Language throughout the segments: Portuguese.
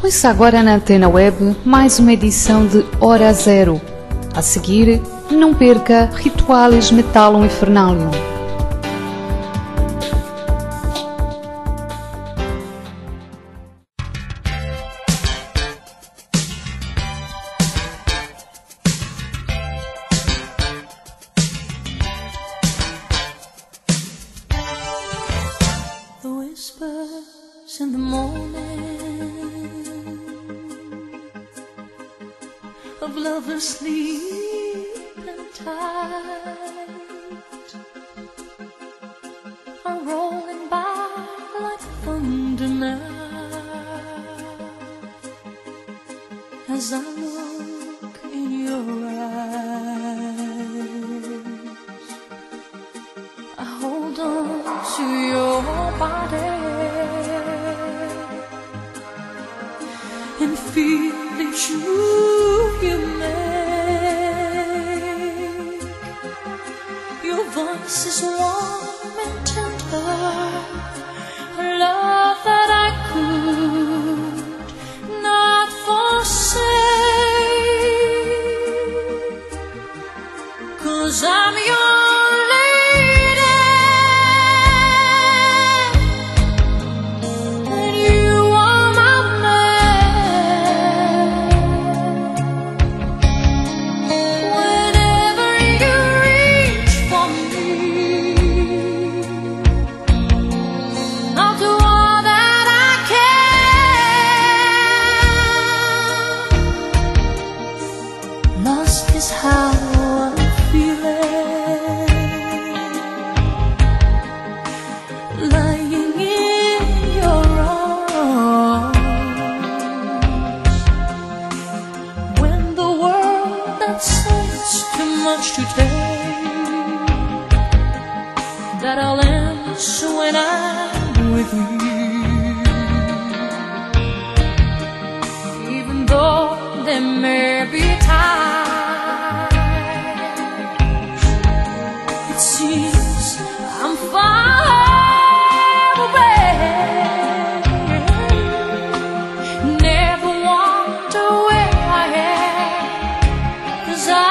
Ouça agora na Antena Web mais uma edição de Hora Zero. A seguir, não perca Rituales Metallum Infernalium. In the morning of lovers sleep and tight are rolling by like thunder now as I look in your eyes. I hold on to your body and feel the truth you make. Your voice is warm and tender, a love that I could not forsake, 'cause I'm your to take, that I'll answer when I'm with you, even though there may be times it seems I'm far away. Never wonder where I am, 'cause I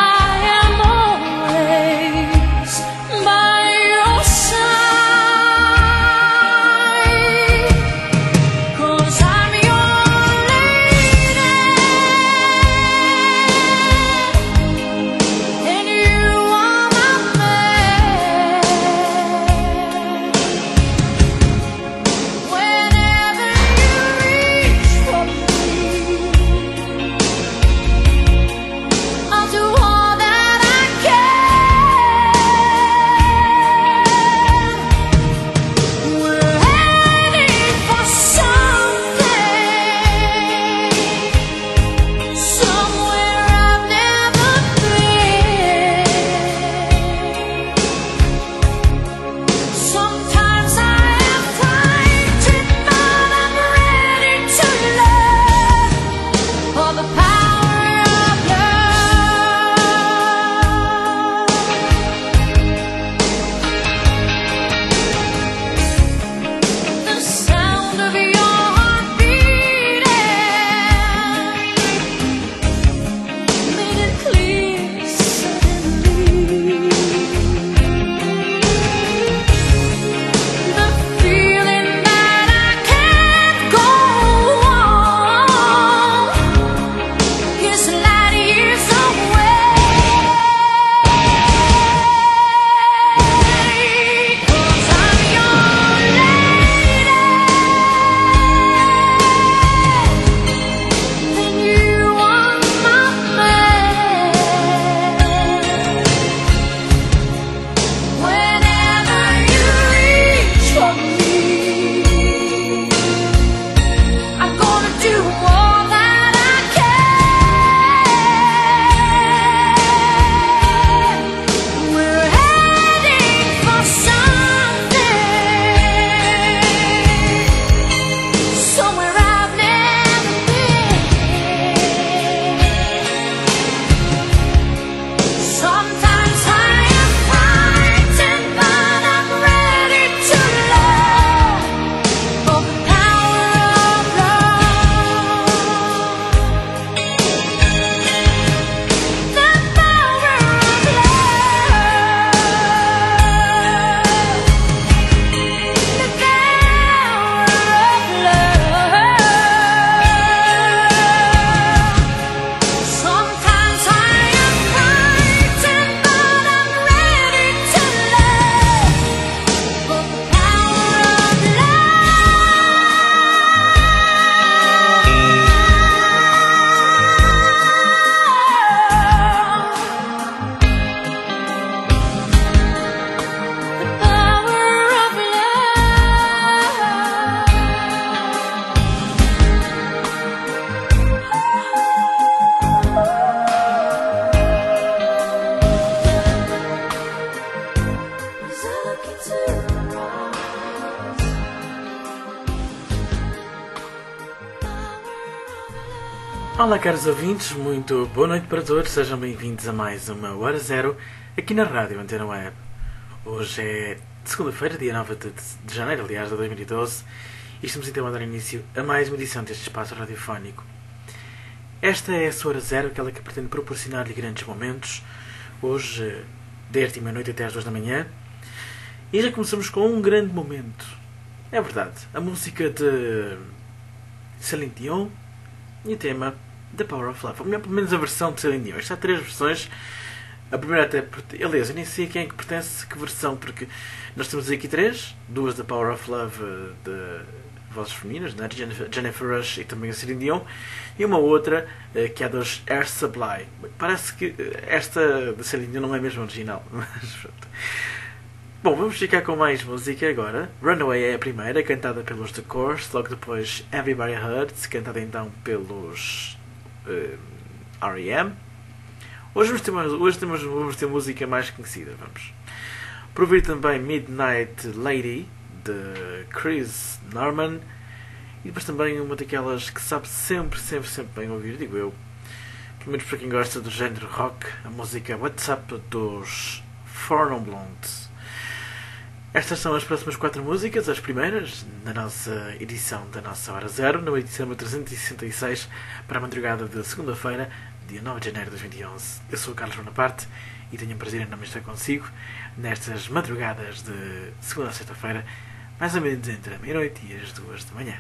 Olá, caros ouvintes, muito boa noite para todos, sejam bem-vindos a mais uma Hora Zero aqui na Rádio Antena Web. Hoje é segunda-feira, dia 9 de janeiro, aliás, de 2012, e estamos então a dar início a mais uma edição deste espaço radiofónico. Esta é a sua Hora Zero, aquela que pretende proporcionar-lhe grandes momentos, hoje, desde meia-noite até às 2 da manhã, e já começamos com um grande momento. É verdade, a música de Celine Dion e o tema The Power of Love. Ou melhor, pelo menos a versão de Celine Dion. Isto há 3 versões. A primeira até... Aliás, eu nem sei a quem é que pertence que versão, porque nós temos aqui 3. 2 da Power of Love de vozes femininas, né? Jennifer Rush e também a Celine Dion. E uma outra que é dos Air Supply. Parece que esta de Celine Dion não é mesmo original. Mas pronto. Bom, vamos ficar com mais música agora. Runaway é a primeira, cantada pelos The Course. Logo depois Everybody Hurts, cantada então pelos R.E.M. Hoje vamos ter música mais conhecida. Vamos por ouvir também Midnight Lady de Chris Norman, e depois também uma daquelas que sabe sempre bem ouvir, digo eu, pelo menos para quem gosta do género rock, a música What's Up dos Four Non Blondes. Estas são as próximas 4 músicas, as primeiras na nossa edição da nossa Hora Zero, na edição 366, para a madrugada de segunda-feira, dia 9 de janeiro de 2011. Eu sou o Carlos Bonaparte e tenho o prazer em estar consigo nestas madrugadas de segunda a sexta-feira, mais ou menos entre a meia-noite e as 2 da manhã.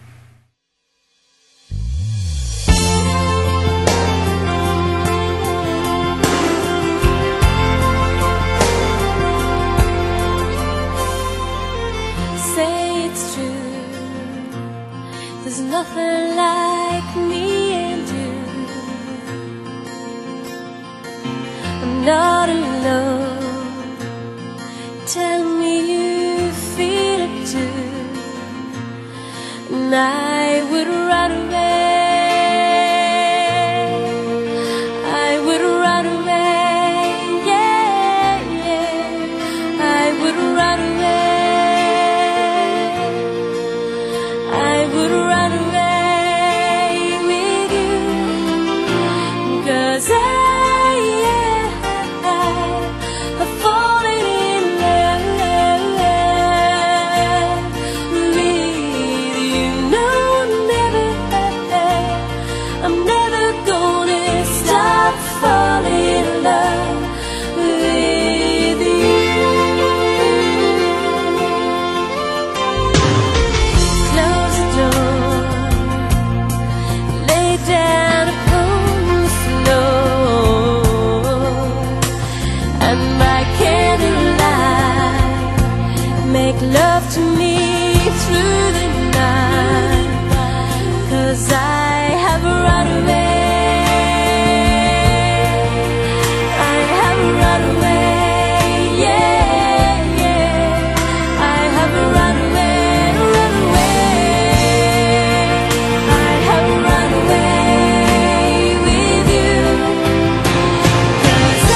There's nothing like me and you. I'm not alone. Tell me you feel it too, and I would run away. I would run away. Yeah, yeah. I would run away. I would run away with you, 'cause I've fallen in love with you. No, I'm never gonna stop falling in love with you. Close the door, lay down upon the floor, and by candlelight make love to me through the night, 'cause I have run away. I have run away. Yeah, yeah. I have run away, run away. I have run away with you, 'cause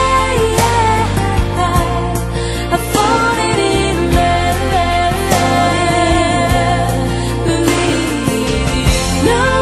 I've fallen in love with you. No,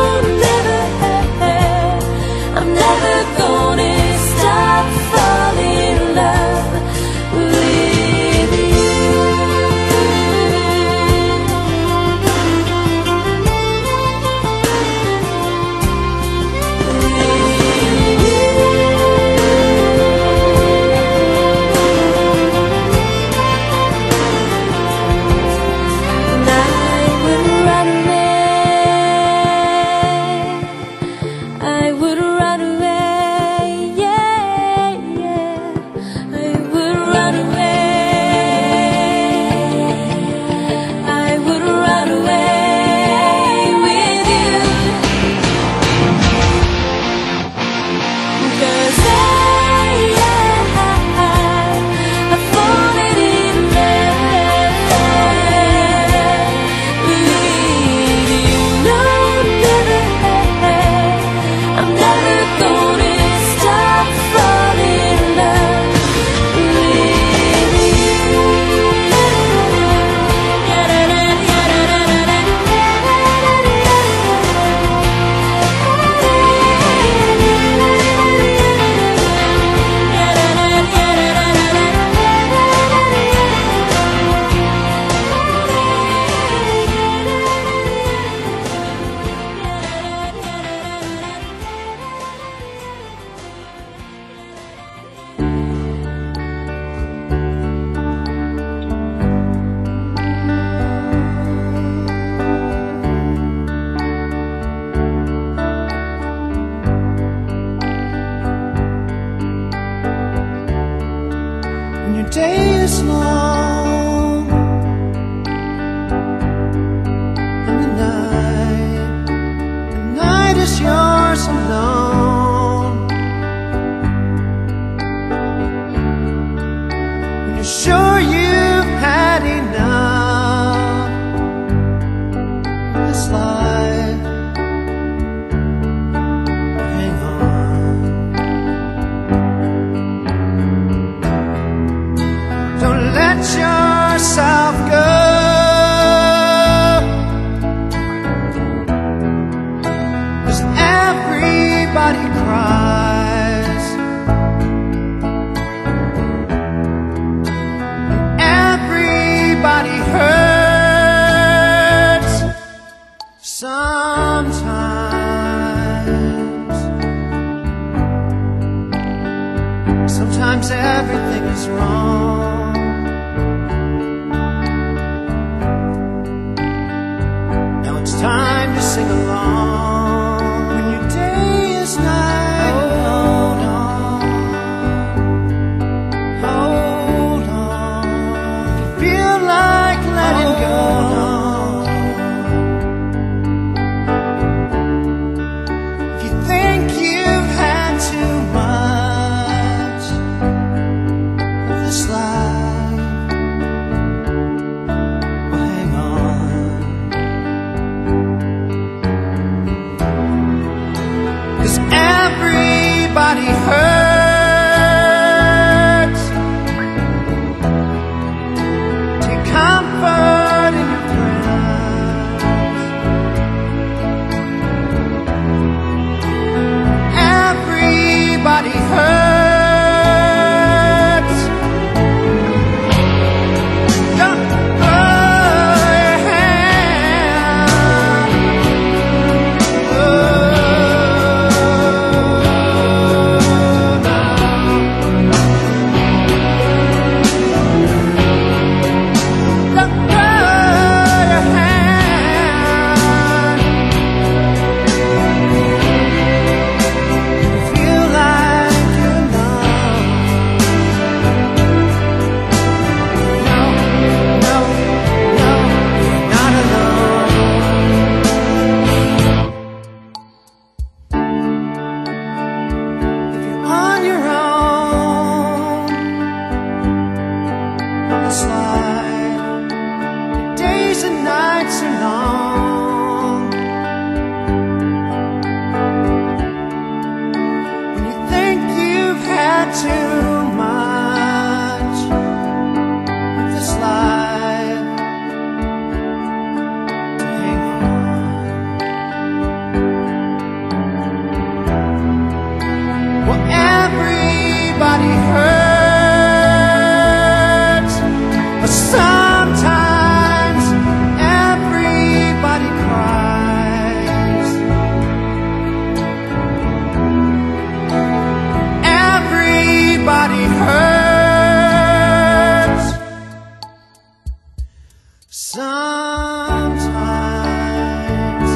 Sometimes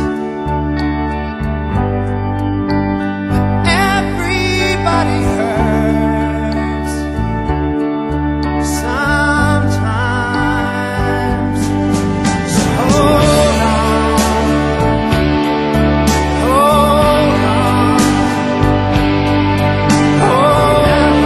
everybody hurts. Sometimes, so hold on, hold on, hold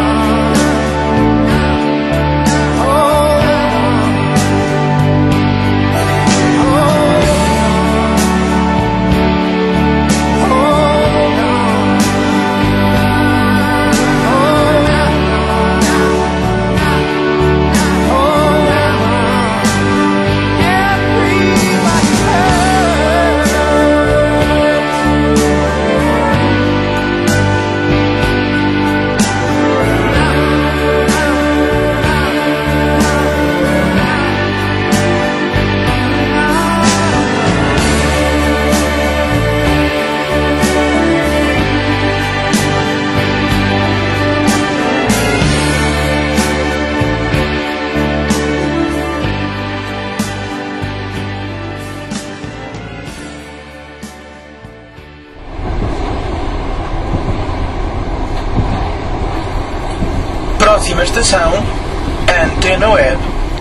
Próxima estação, Antena Web.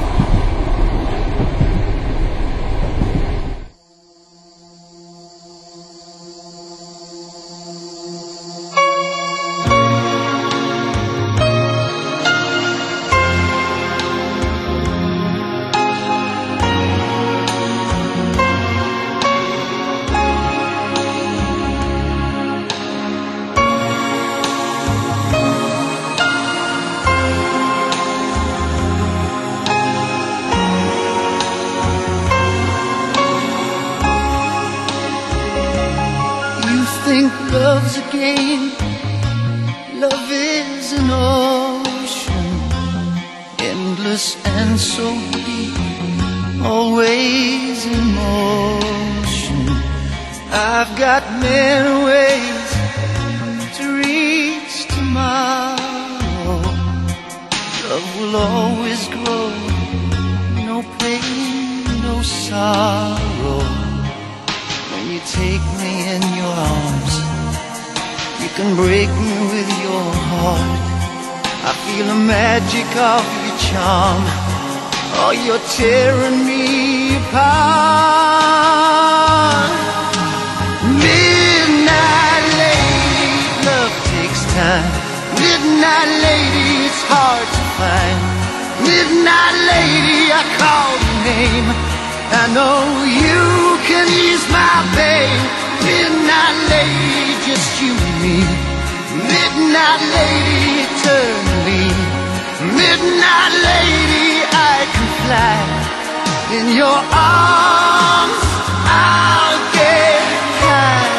Love's a game, love is an ocean, endless and so deep, always in motion. I've got many ways to reach tomorrow. Love will always grow, no pain, no sorrow. When you take me in your arms, you can break me with your heart. I feel the magic of your charm. Oh, you're tearing me apart. Midnight lady, love takes time. Midnight lady, it's hard to find. Midnight lady, I call your name. I know you can ease my pain. Midnight lady, just you and me. Midnight lady, eternally. Midnight lady, I can fly. In your arms, I'll get high.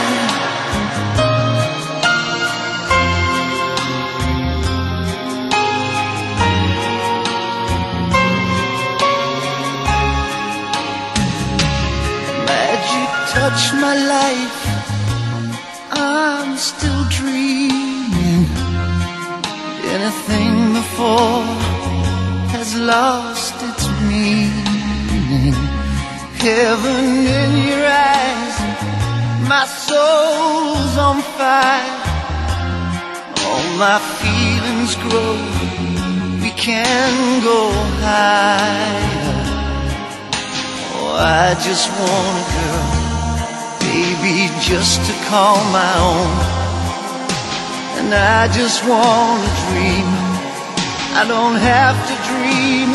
Magic touched my life, I'm still dreaming. Anything before has lost its meaning. Heaven in your eyes, my soul's on fire. All my feelings grow, we can go higher. Oh, I just want a girl, baby, just to call my own. And I just want to dream, I don't have to dream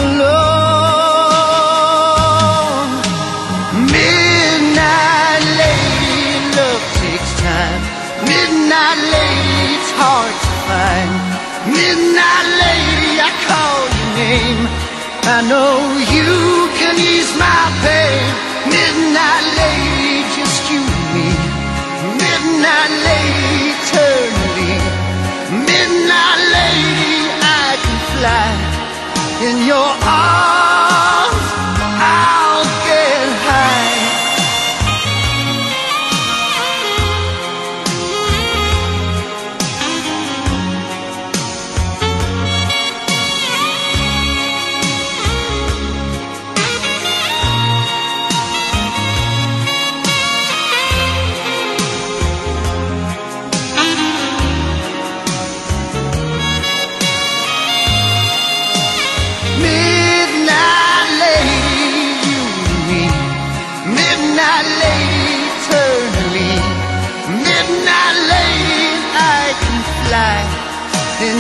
alone. Midnight lady, love takes time. Midnight lady, it's hard to find. Midnight lady, I call your name. I know you can ease my pain. Midnight lady, just you and me. Midnight lady, eternally. Midnight lady, I can fly. In your arms, I'll get high.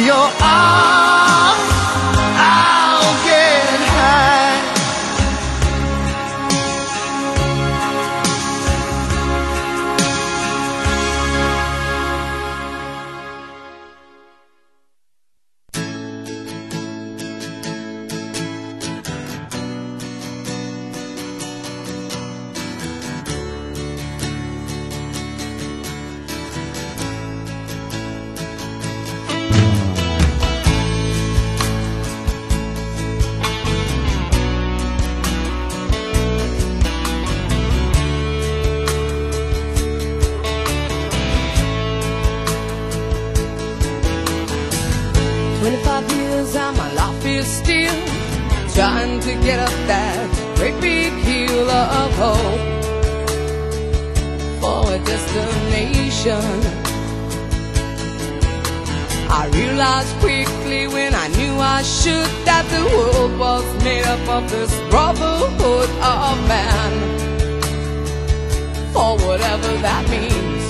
your arms, I'll get high. Still trying to get up that great big hill of hope for a destination. I realized quickly when I knew I should that the world was made up of this brotherhood of man, for whatever that means.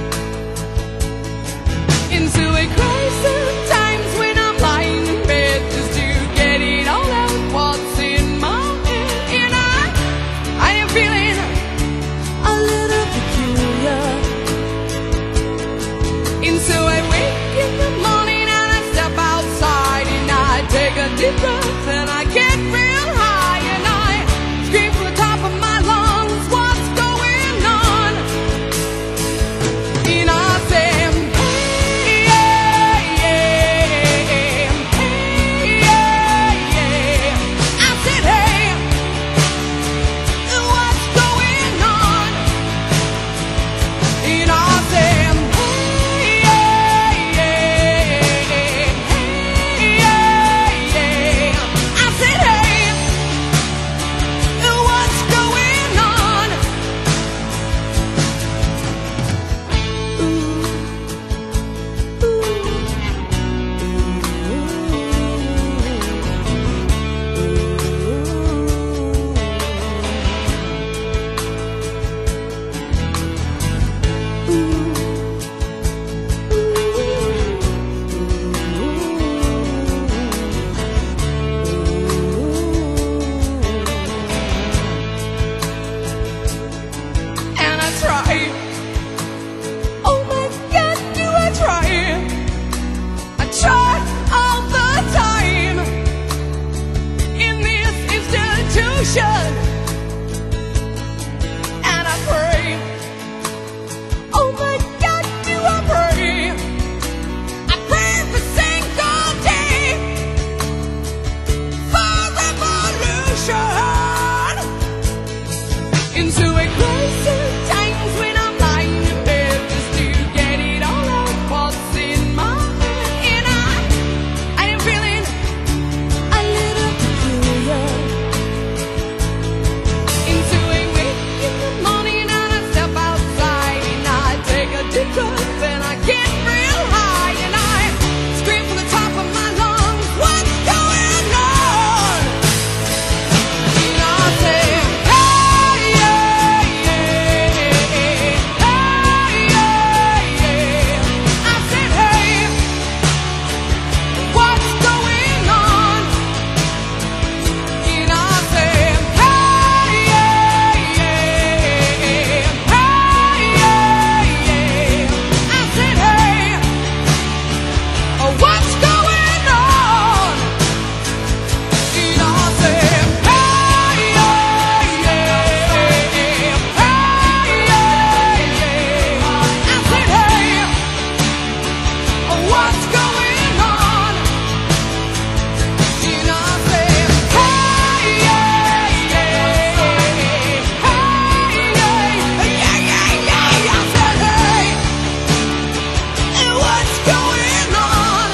Into a crisis times when I'm lying in bed just to get it all out what's in my head. And I am feeling a little peculiar. And so I wake in the morning and I step outside and I take a deep breath and I get real high and I scream from the top of my lungs, what's going on? And I say, and I pray, oh my God, do I pray? I pray every single day for revolution. Into a crisis times when I'm lying in bed just to get it all out what's in my head. And I am feeling a little peculiar. Into a wake in the morning and I step outside and I take a deep breath and I get real high and I scream from the top of my lungs, what's going on? And I say, hey, yeah, yeah, hey, yeah, yeah. I said, hey, what's going on? And I say, what's going on? And I said, hey, yeah, yeah, hey, yeah, yeah. I said, hey, what's going on? And I said, hey, yeah, yeah, hey, yeah, yeah. I said, hey, what's going on?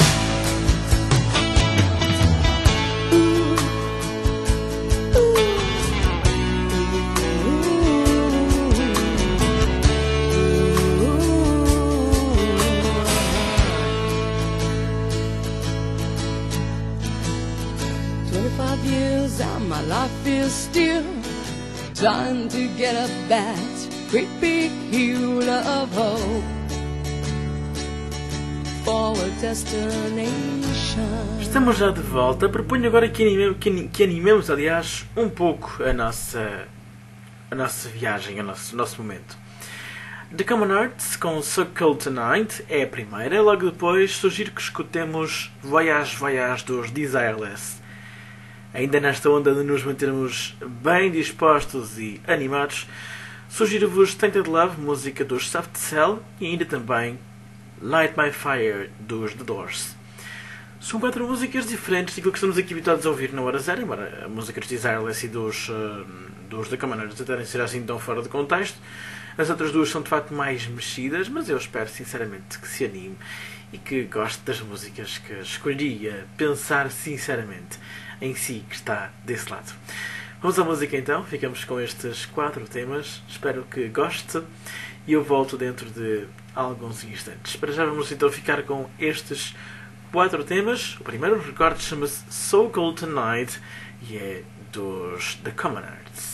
Years and my life is still trying to get up that great big hill of hope for a destination. Estamos já de volta. Proponho agora que animemos, aliás, um pouco a nossa viagem, o nosso momento. The Common Arts com So Cold Tonight é a primeira. Logo depois sugiro que escutemos Voyage Voyage dos Desireless. Ainda nesta onda de nos mantermos bem dispostos e animados, sugiro-vos Tainted Love, música dos Soft Cell, e ainda também Light My Fire dos The Doors. São 4 músicas diferentes daquilo que estamos aqui habituados a ouvir na Hora Zero, embora a música dos Desireless e dos The Common Arts até ser assim tão fora de contexto. As outras duas são de facto mais mexidas, mas eu espero sinceramente que se anime e que goste das músicas que escolhi, a pensar sinceramente em si que está desse lado. Vamos à música então, ficamos com estes 4 temas, espero que goste e eu volto dentro de alguns instantes. Para já vamos então ficar com estes 4 temas. O primeiro, recordo, chama-se So Cold Tonight e é dos The Common Arts.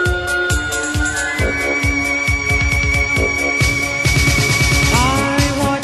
I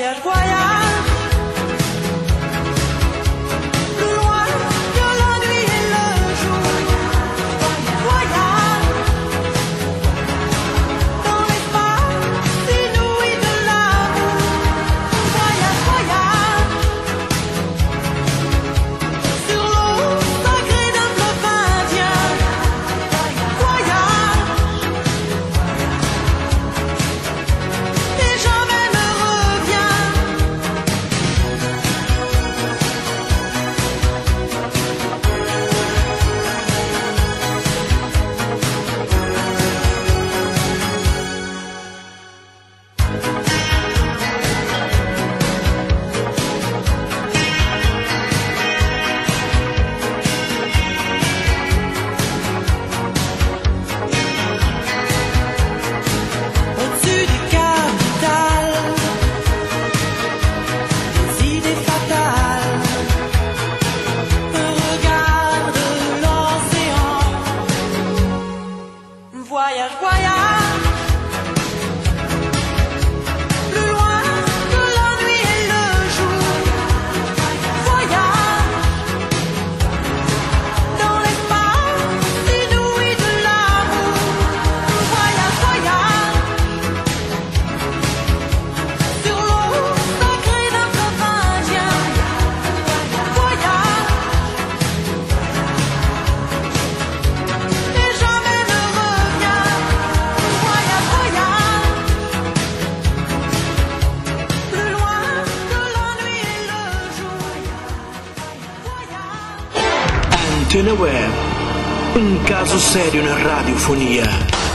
Voyage, voyage, plus loin que la nuit et le jour. Voyage, dans l'espace inouï de l'amour. Voyage, voyage, sur l'eau sacrée d'un fleuve indien. Voyage, et jamais ne reviens. Au-dessus des capitales, des idées fatales, regarde l'océan. Voyage, voyage, plus loin que la nuit et le jour. Voyage, dans l'espace inouï de l'amour. Voyage, voyage, sur l'eau sacrée d'un fleuve indien. Voyage, et jamais ne reviens. Voyage, voyage, plus loin que la nuit et le jour. Voyage. Antena Web, un caso serio na radiofonia.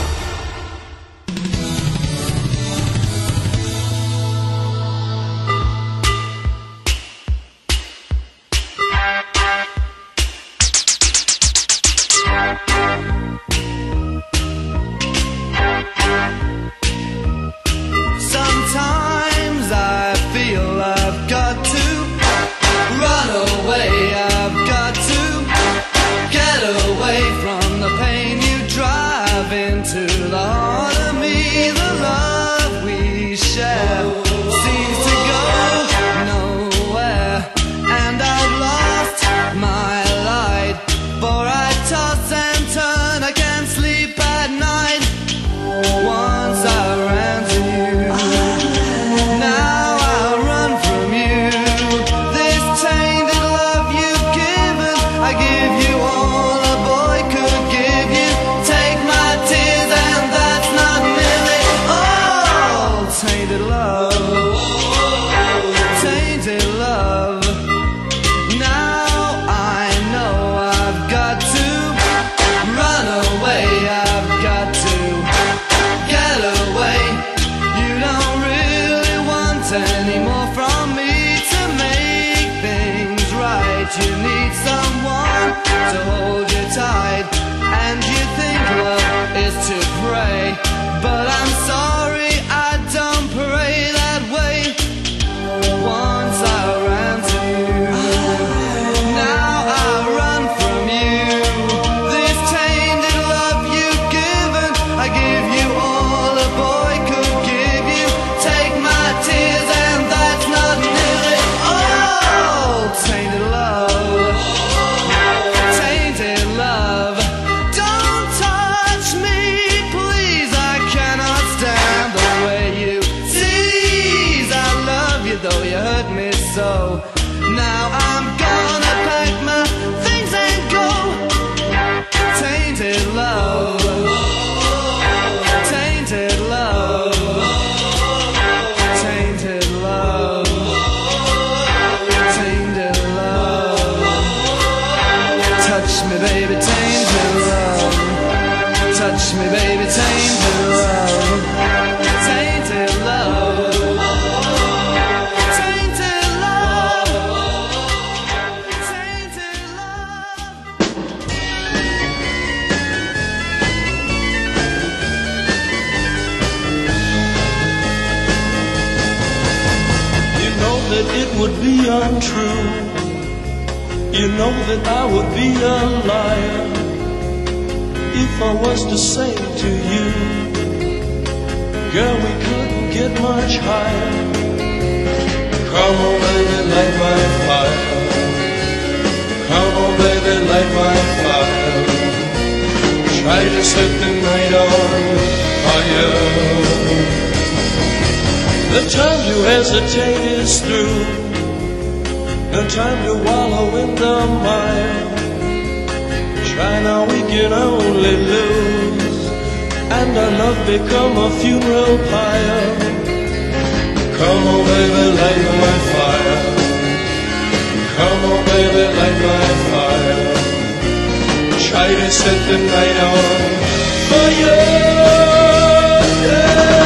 Sometimes I feel I've got to run away. I've got to get away from the pain you drive into the heart of me. The love we share seems to go nowhere, and I've lost my light. For I toss and turn, I can't sleep at night. Once I ran to you, now I run from you. This tainted love you've given, I give you all a boy could give you. Take my tears and that's not nearly all. Tainted love, tainted love. Now I know I've got to run away. I've got to get away. You don't really want any more from me to make things right. You need someone to hold you tight, and you think love is to pray. But I'm sorry, I don't pray that way. Once I ran to you, now I run from you. This tainted love you've given, I give you all a boy could give you. Take my tears and that's not nearly all. Tainted love, tainted love. Don't touch me, please. I cannot stand the way you tease. I love you though you hurt me so. Now I'm gonna pack my things and go. Tainted love, tainted love, tainted love, tainted love. Touch me, baby, tainted love. Touch me, baby, tainted love. Tainted love, tainted love, tainted love. You know that it would be untrue. You know that I would be a liar if I was to say to you, girl, we couldn't get much higher. Come on, baby, light my fire. Come on, baby, light my fire. Try to set the night on fire. The time to hesitate is through. No time to wallow in the mire. Try now, we can only lose, and our love become a funeral pyre. Come on, baby, light my fire. Come on, baby, light my fire. Try to set the night on fire. Yeah.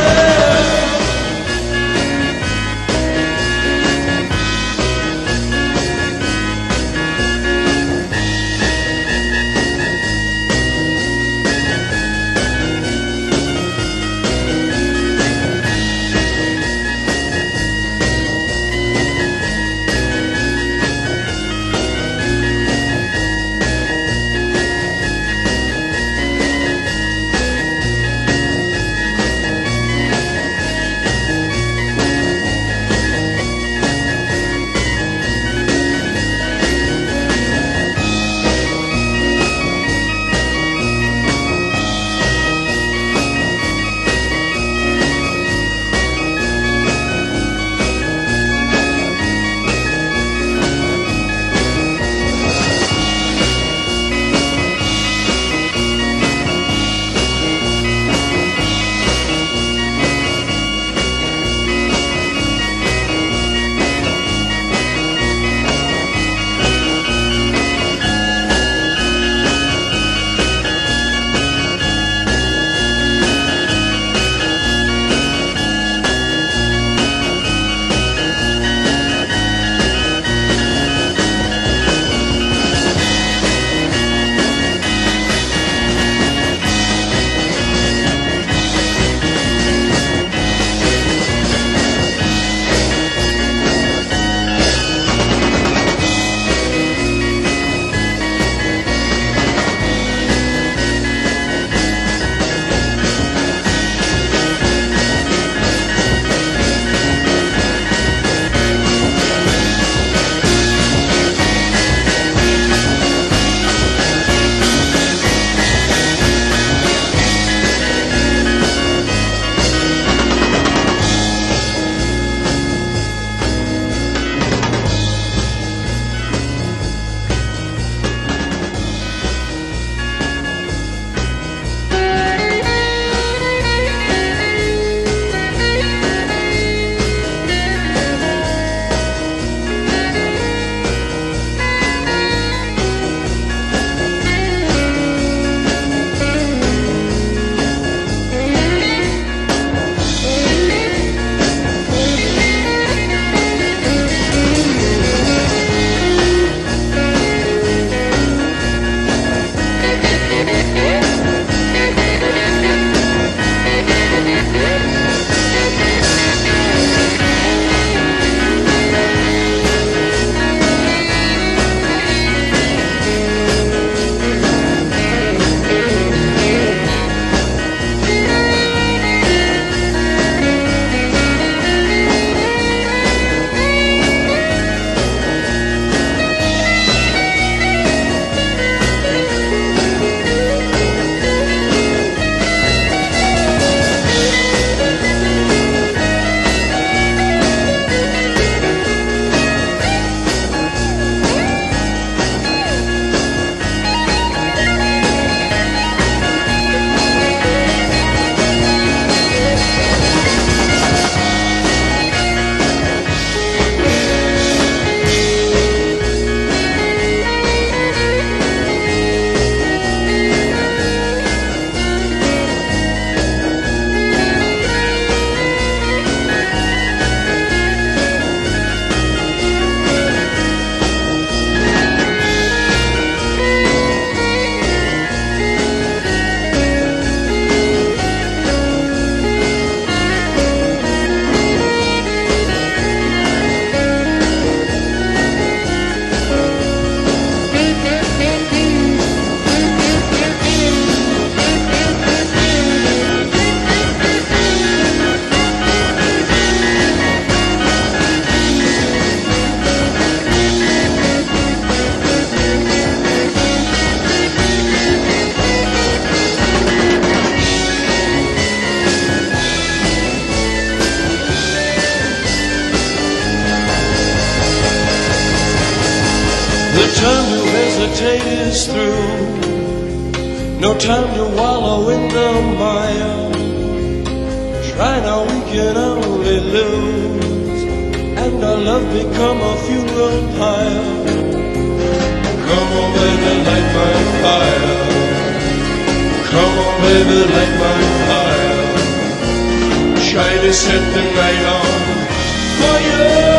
hesitate is through. No time to wallow in the mire. Try now, we can only lose, and our love become a funeral pyre. Come on, baby, light my fire. Come on, baby, light my fire. Try to set the night on fire.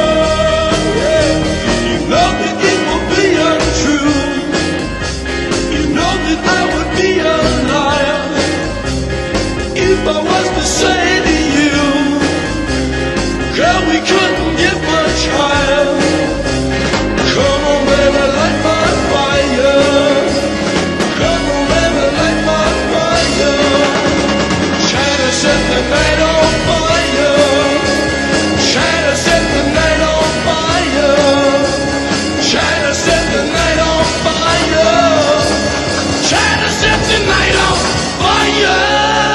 You know that it will be untrue. You know that I would be a liar if I was to say to you, girl, we couldn't get much higher. Come on, baby, light my fire. Come on, baby, light my fire. Try to set the night on fire. Try to set the night on fire. Try to set the night on fire. Try to set the night on fire.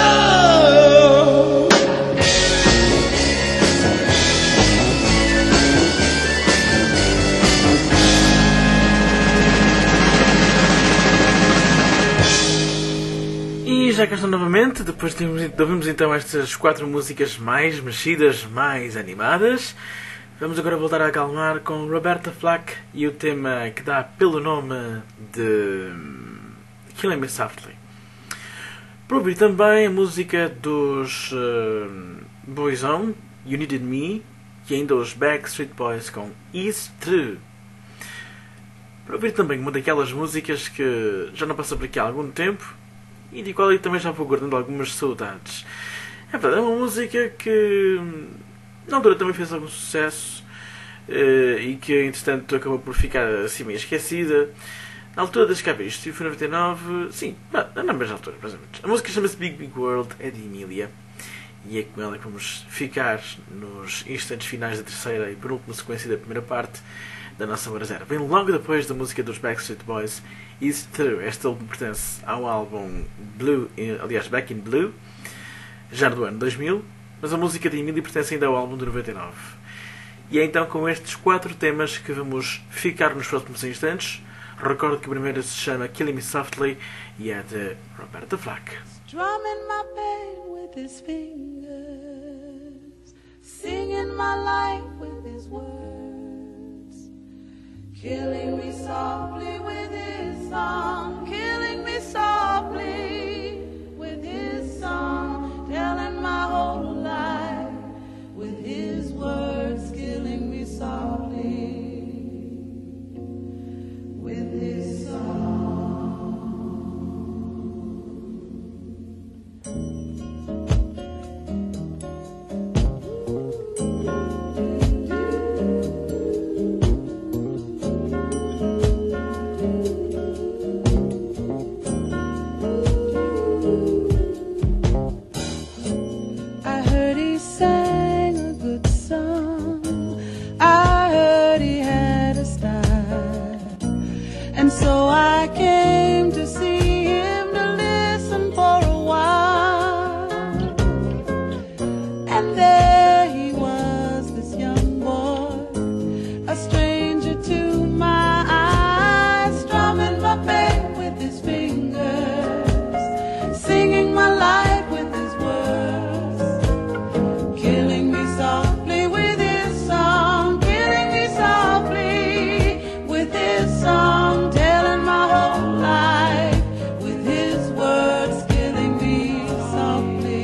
E já cá estou novamente, depois de ouvimos então estas 4 músicas mais mexidas, mais animadas. Vamos agora voltar a acalmar com Roberta Flack e o tema que dá pelo nome de Killing Me Softly. Para ouvir também a música dos Boyzone, You Needed Me, e ainda os Backstreet Boys com It's True. Para ouvir também uma daquelas músicas que já não passou por aqui há algum tempo e de qual eu também já vou guardando algumas saudades. É verdade, é uma música que na altura também fez algum sucesso e que entretanto acabou por ficar assim meio esquecida. Na altura das cá isto foi 99, sim, na mesma altura, mais ou menos. A música chama-se Big Big World, é de Emília, e é com ela que vamos ficar nos instantes finais da terceira e penúltima sequência da primeira parte da nossa Hora Zero. Vem logo depois da música dos Backstreet Boys, It's True. Este álbum pertence ao álbum Blue, aliás, Back in Blue, já do ano 2000, mas a música de Emília pertence ainda ao álbum de 99. E é então com estes 4 temas que vamos ficar nos próximos instantes. Recordo que a primeira se chama Killing Me Softly e é de Roberta Flack. Strumming my pain with his fingers, singing my life with his words, killing me softly with his song, killing me softly with his song, telling my whole life with his words, killing me softly with his song. I heard he sang a good song, I heard he had a style, and so I came to see him to listen for a while. And there he was, this young boy, a stranger to my eyes, strumming my pain with his fingers, singing my life with his words, killing me softly with his song, killing me softly with his song, telling my whole life with his words, killing me softly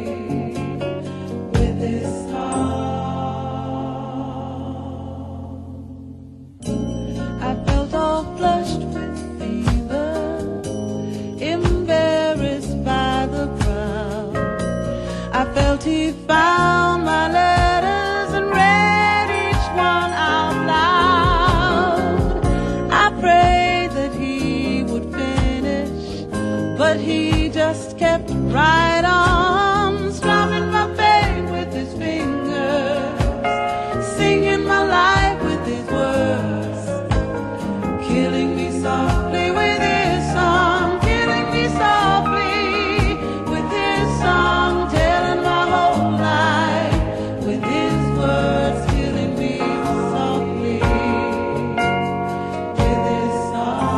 with his song. I felt all flushed with fever, embarrassed by the crowd. I felt he found my letters and read each one out loud. I prayed that he would finish, but he just kept right on, strumming my pain with his fingers, singing my life with his words, killing me softly with his song, killing me softly with his song, telling my whole life with his words, killing me softly with his song.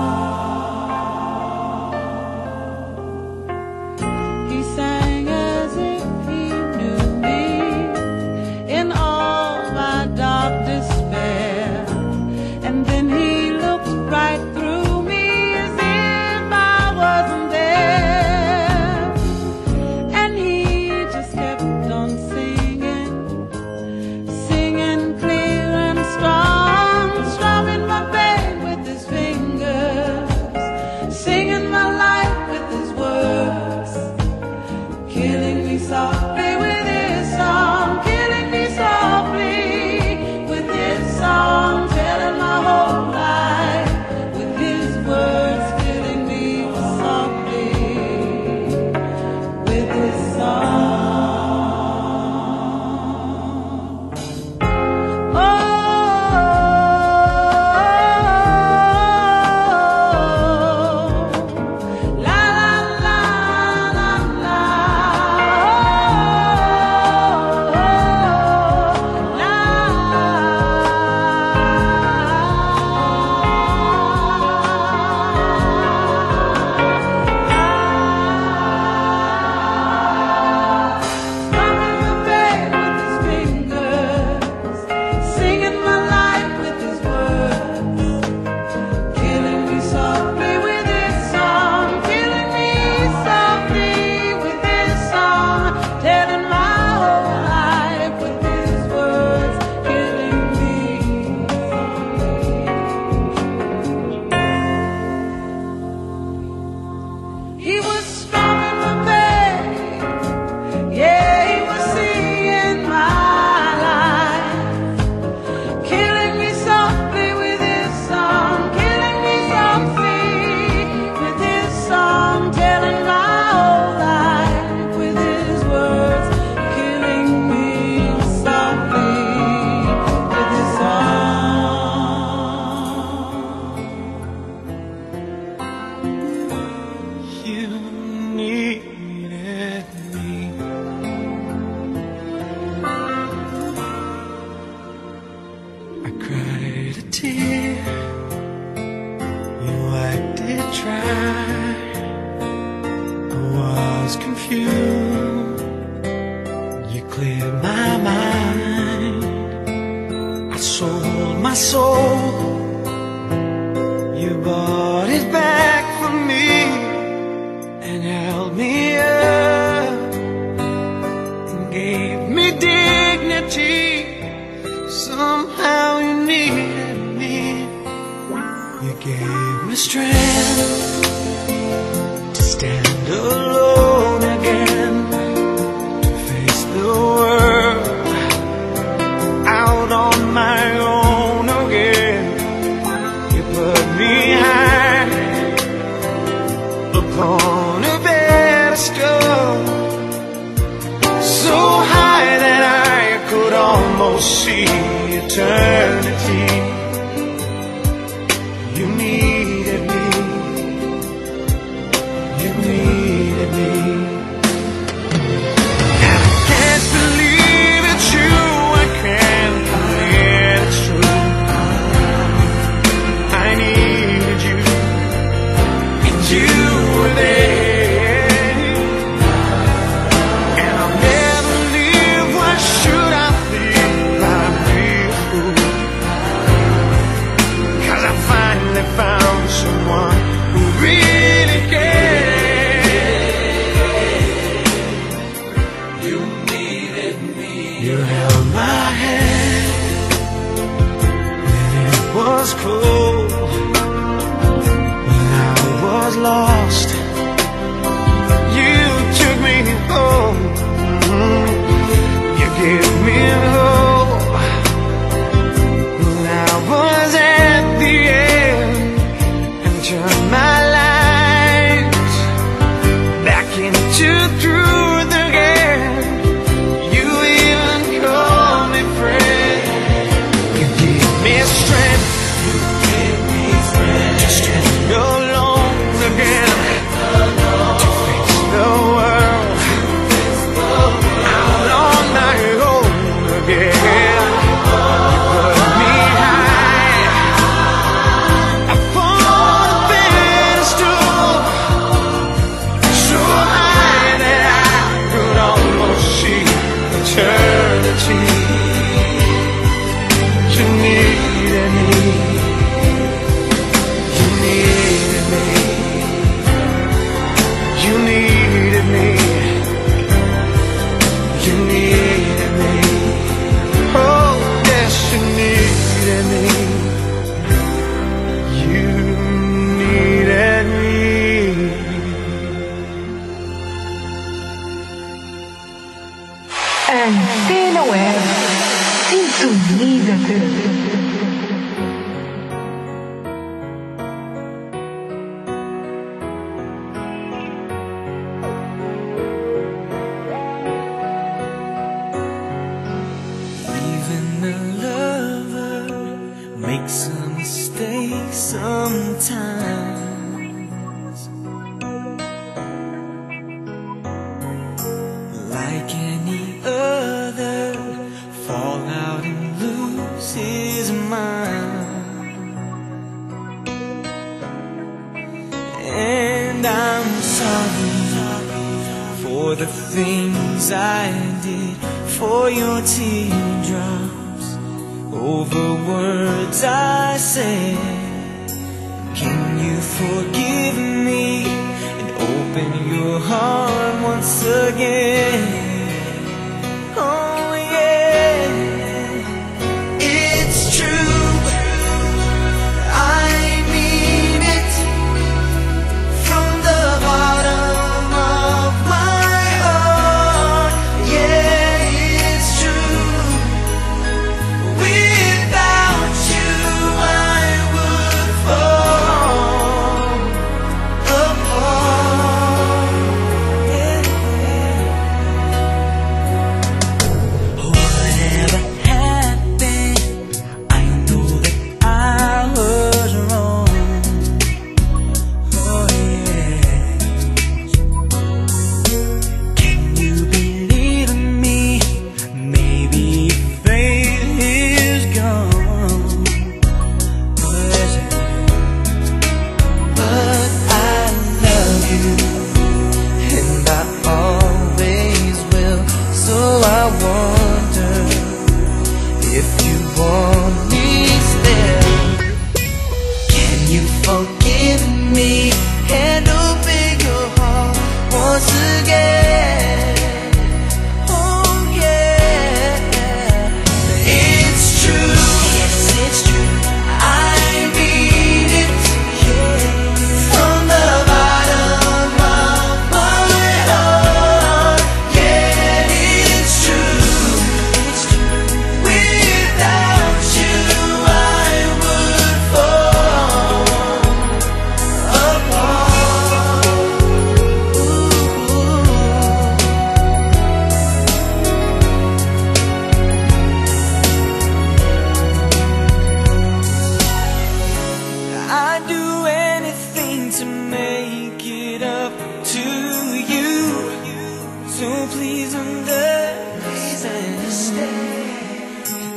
my soul. You bought it back for me and held me up and gave me dignity. Somehow you needed me. You gave me strength to stand alone again, to face the world out on my own again. You put me high upon a pedestal, so high that I could almost see eternity. You needed me. You needed me. And I can't believe it's you. I can't believe it's true. I needed you, and you were there. And I'll never leave. Why should I feel I'd be a fool? 'Cause I finally found someone who really cared. You needed me. You held my hand when it was cold, when I was lost. You took me home. You gave me hope when I was at the end, and turned my life back into truth again. You even called me friend. You gave me strength. You gave me strength to stand alone again, to face the world out on my own again. You put me high upon a pedestal, so high that I could almost see eternity. You needed me. You needed me. You needed me. You needed me. Oh, yes, you needed me. You needed me. Antena Web. Sintoniza-te. Even a lover makes a mistake sometimes. Like any other, fall out and lose his mind. And I'm sorry for the things I did, for your teardrops over words I said. Can you forgive me and open your heart once again? Oh yeah, it's true, I mean it from the bottom of my heart. Yeah, it's true. Without you I would fall apart.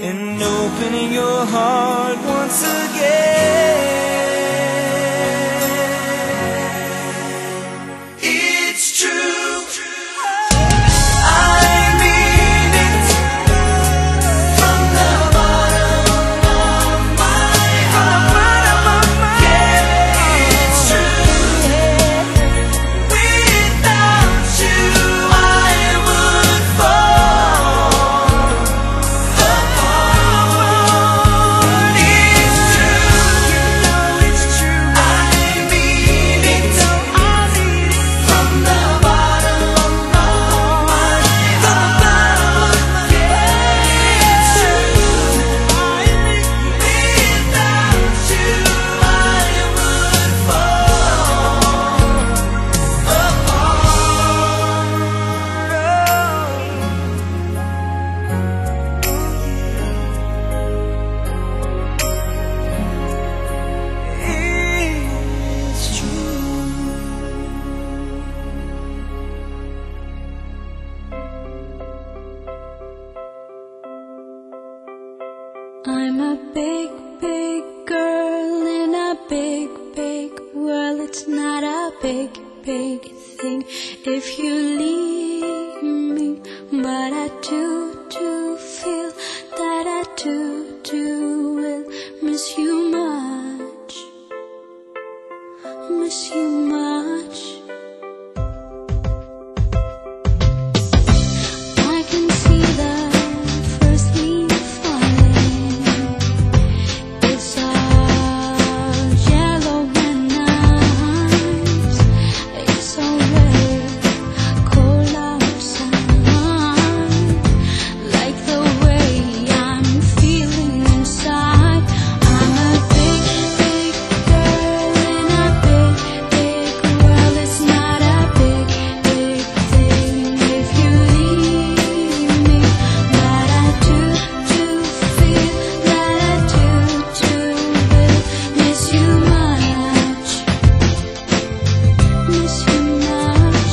and opening your heart once again. It's true, I mean it from the bottom of my heart. Yeah, it's true. Without you, I would fall apart. It's true, I mean it from the bottom of my heart. Yeah, it's true. Without you, I would It's true. I'm a big, big girl in a big, big world. It's not a big, big thing if you leave me. But I do feel that I do will miss you much. Miss you much. I can see the first leaf falling. It's all yellow and nice. It's so red, cold outside. Like the way I'm feeling inside. I'm a big, big girl in a big, big world. It's not a big, big thing if you leave me. But I do feel that I do will miss you much. Miss you much.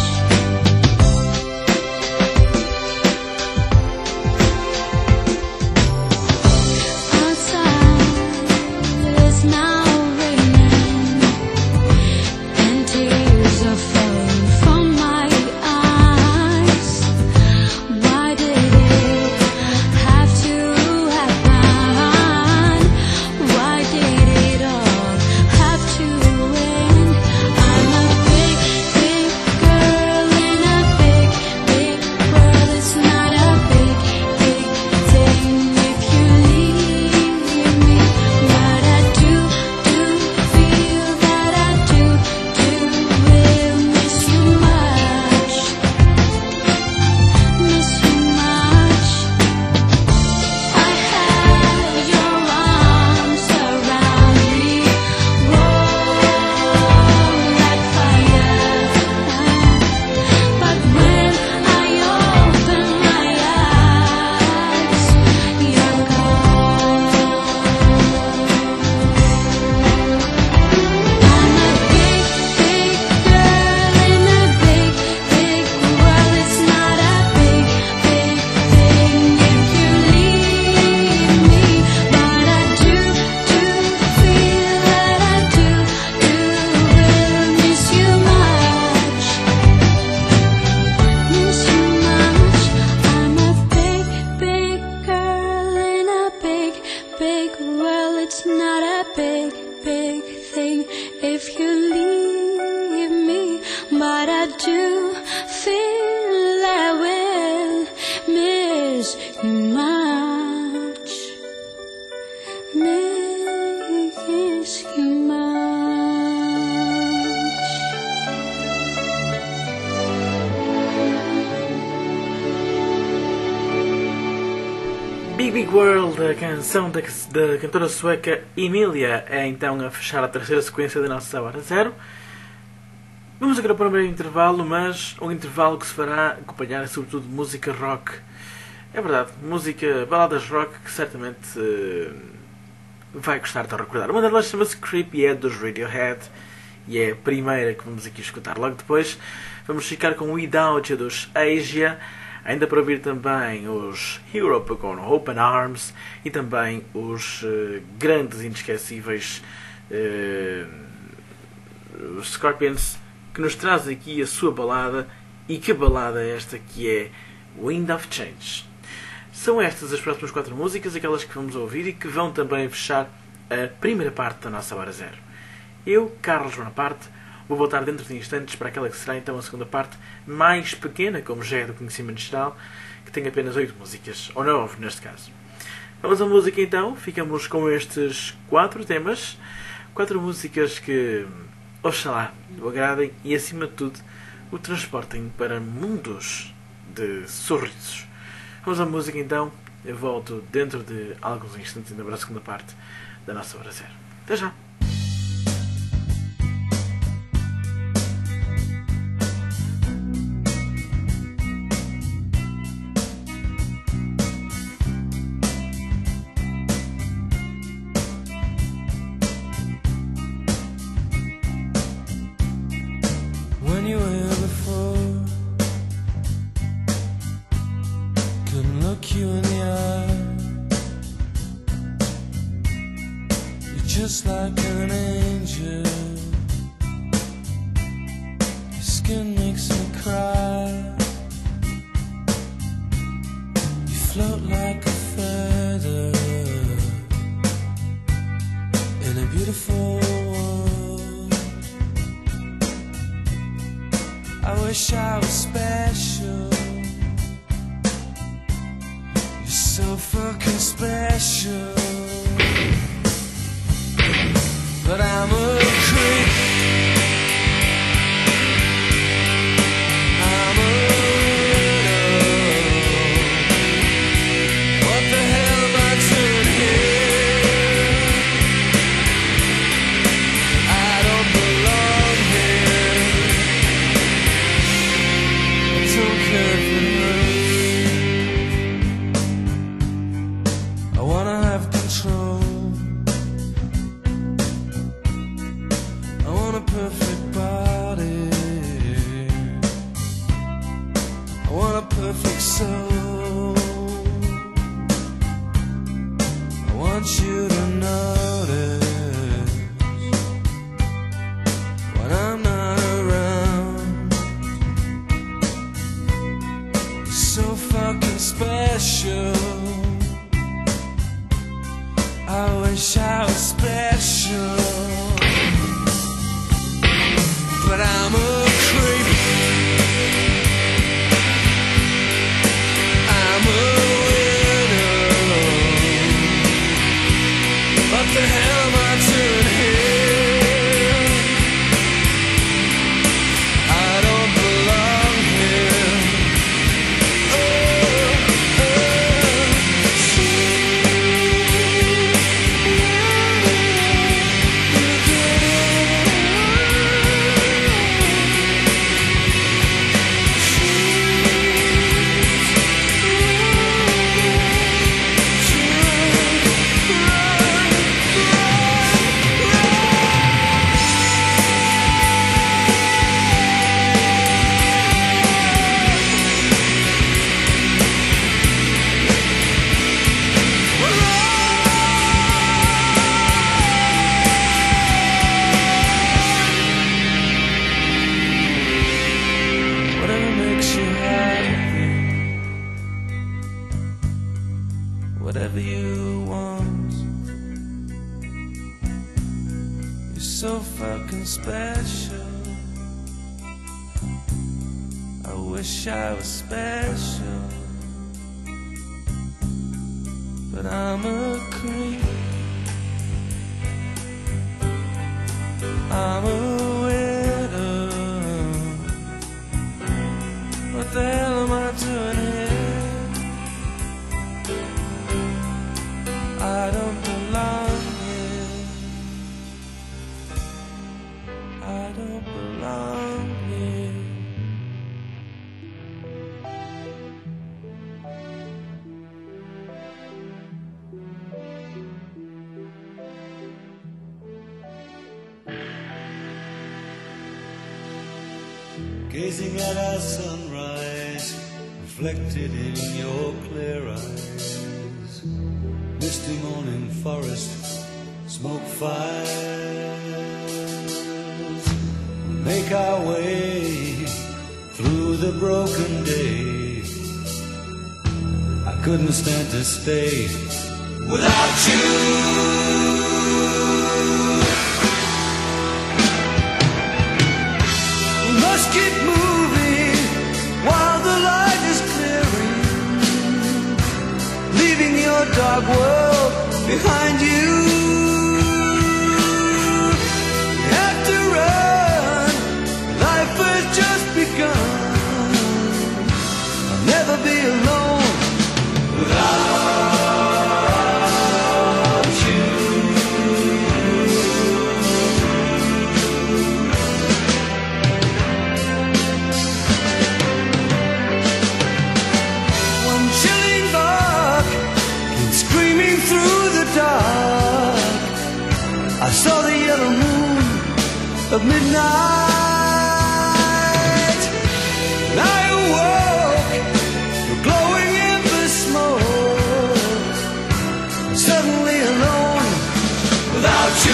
Outside it's now raining, and tears are falling from my eyes. Why did it have to happen? Why did it all have to end? I'm a big, big girl in a big, big world. It's not a big, big thing if you leave me. But I do feel that I do will miss you much. Miss you much. I had your arms around me, warm like fire. But when I open my eyes, you're gone. I'm a big, big girl in a big, big world. It's not a big, big thing if you leave me. But I do feel that I do will miss you much. Miss you much. I'm a big, big girl in a big, big world. It's not a big, big thing if you leave me. But I do feel I will miss you much. Miss you much. Big Big World, a canção da cantora sueca Emilia, é então a fechar a terceira sequência da nossa Hora Zero. Vamos agora para um breve intervalo, mas um intervalo que se fará acompanhar sobretudo de música rock. É verdade, música, baladas rock que certamente vai gostar de recordar. Uma delas chama-se Creep e é dos Radiohead e é a primeira que vamos aqui escutar. Logo depois vamos ficar com Without You dos Asia. Ainda para ouvir também os Europe com Open Arms e também os grandes e inesquecíveis os Scorpions, que nos traz aqui a sua balada. E que balada é esta, que é Wind of Change. São estas as próximas 4 músicas, aquelas que vamos ouvir e que vão também fechar a primeira parte da nossa Hora Zero. Eu, Carlos Bonaparte, vou voltar dentro de instantes para aquela que será então a segunda parte, mais pequena, como já é do conhecimento geral, que tem apenas 8 músicas, ou 9 neste caso. Vamos à música então, ficamos com estes 4 temas, 4 músicas que, oxalá, o agradem e acima de tudo o transportem para mundos de sorrisos. Vamos à música então, eu volto dentro de alguns instantes ainda para a segunda parte da nossa Hora Zero. Até já! When you were here before, couldn't look you in the eye. You're just like an angel. Your skin makes me cry. You float like a feather in a beautiful world. I wish I was special. You're so fucking special. But I'm a creep. I'm a widow. What the hell am I doing here? I don't belong here. I don't care if it hurts. I wanna have control. I want a perfect body. I want a perfect soul. I want you to notice when I'm not around. You're so fucking special. I wish I was special. But I'm a creep. I'm a widow. What the hell am I doing here? I don't belong here. Whatever makes you happy, whatever you want. You're so fucking special. I wish I was special. But I'm a creep. I'm a widow. What the hell am I doing here? I don't belong here. I don't belong here. Gazing at our sunrise, reflected in your clear eyes. Misty morning forest, smoke fires. Make our way through the broken day. I couldn't stand to stay without you. We must keep moving while the light is clearing, leaving your dark world behind you. You have to run, life has just begun. I'll never be alone without you. One chilling bark came screaming through the dark. I saw the yellow moon of midnight, and I awoke to glowing in the smoke. Suddenly alone without you.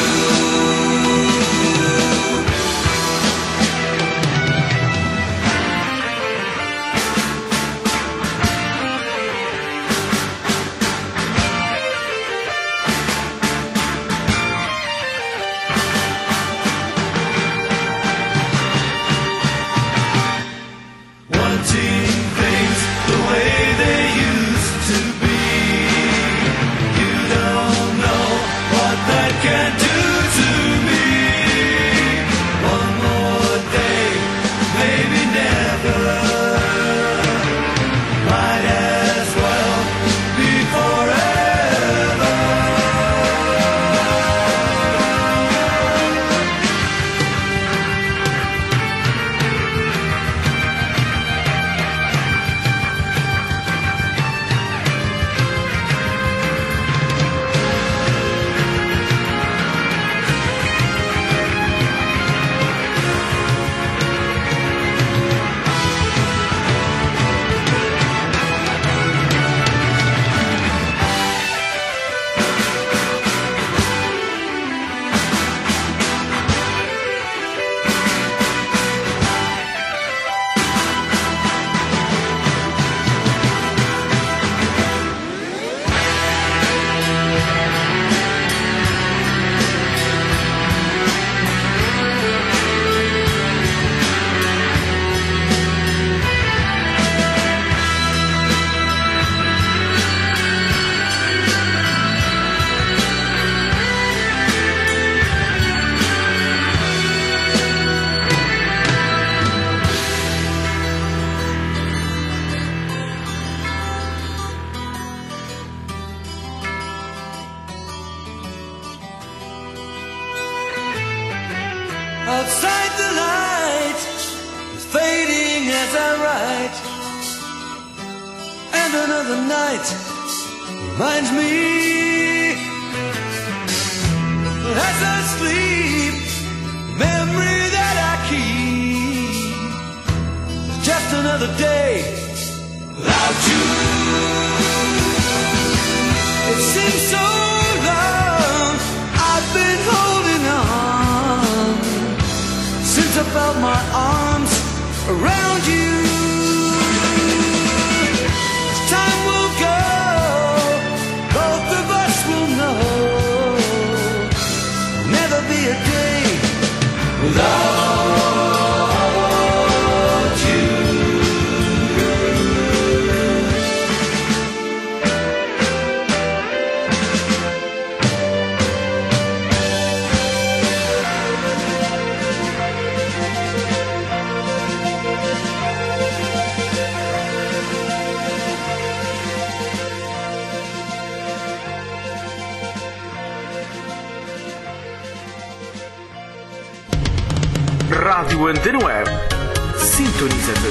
Wanting things the way they used to be. You don't know what that can do to me. One more day, maybe never. Might as well be forever. Outside the light is fading as I write, and another night reminds me that as I sleep, the memory that I keep is just another day without you. It seems so long I've been holding on since I felt my arms around you. As time will go, both of us will know there'll never be a day without you. Rádio Antena Web. Sintoniza-te.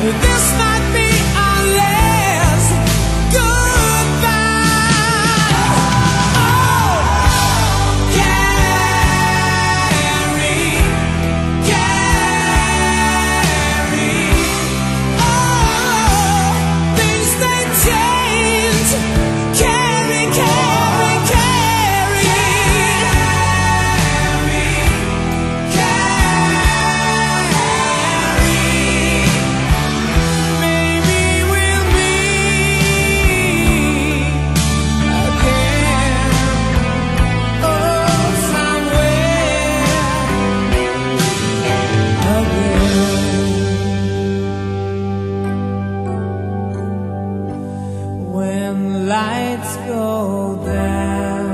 This might be our last goodbye. Oh, Gary, Gary. Oh, things they change. Gary, Gary, Gary. Maybe we'll meet again. Oh, somewhere again. When lights go down,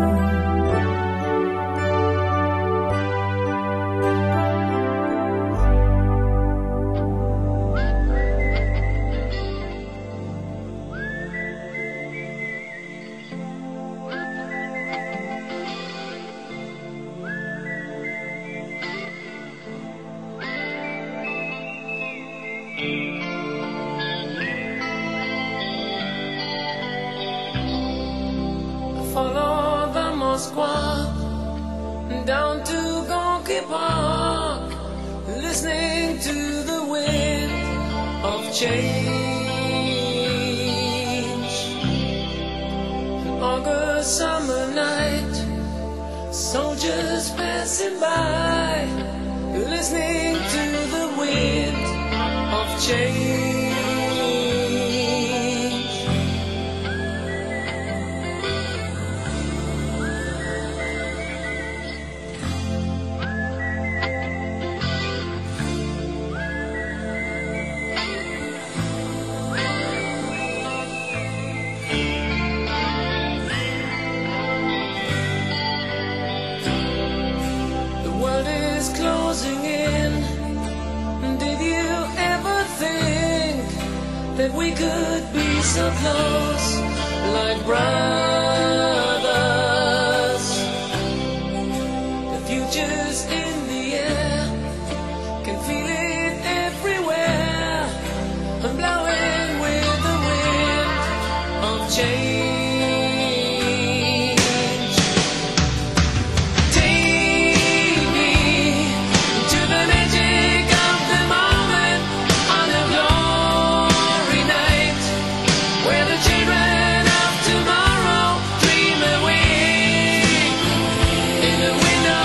follow the Moskva down to Gorky Park, listening to the wind of change. An August summer night, soldiers passing by, listening to the wind of change. The world is closing in. Did you ever think that we could be so close, like brothers? The future's in the air, can feel it everywhere. I'm blowing with the wind of change. Take me to the magic of the moment on a glory night, where the children of tomorrow dream away in the wind of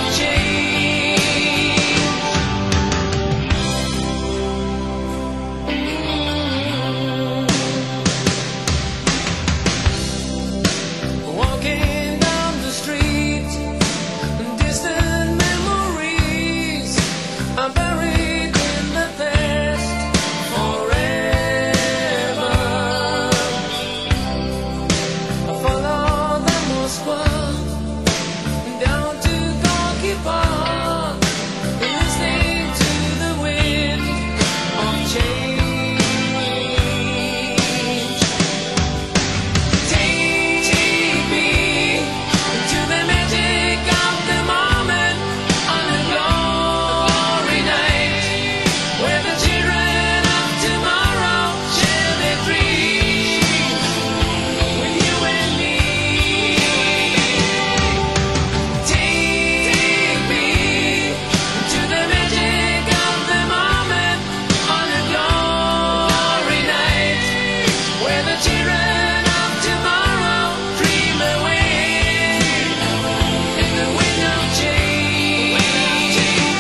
change. Walking down the street, distant memories are buried in the past forever. I follow the Moskva down to Gorky Park, listening to the wind of change. Take me to the magic of the moment on a glory night, where the children of tomorrow share their dreams with you and me. Take me to the magic of the moment on a glory night, where the children of tomorrow dream away in the wind of change.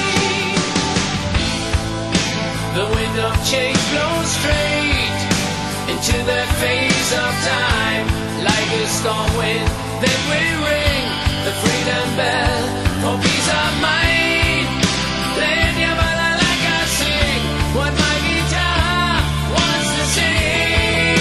The wind of change blows straight into that phase of time, like a storm wind that will ring the freedom bell for peace of mind. Play the bala like I sing what my guitar wants to sing.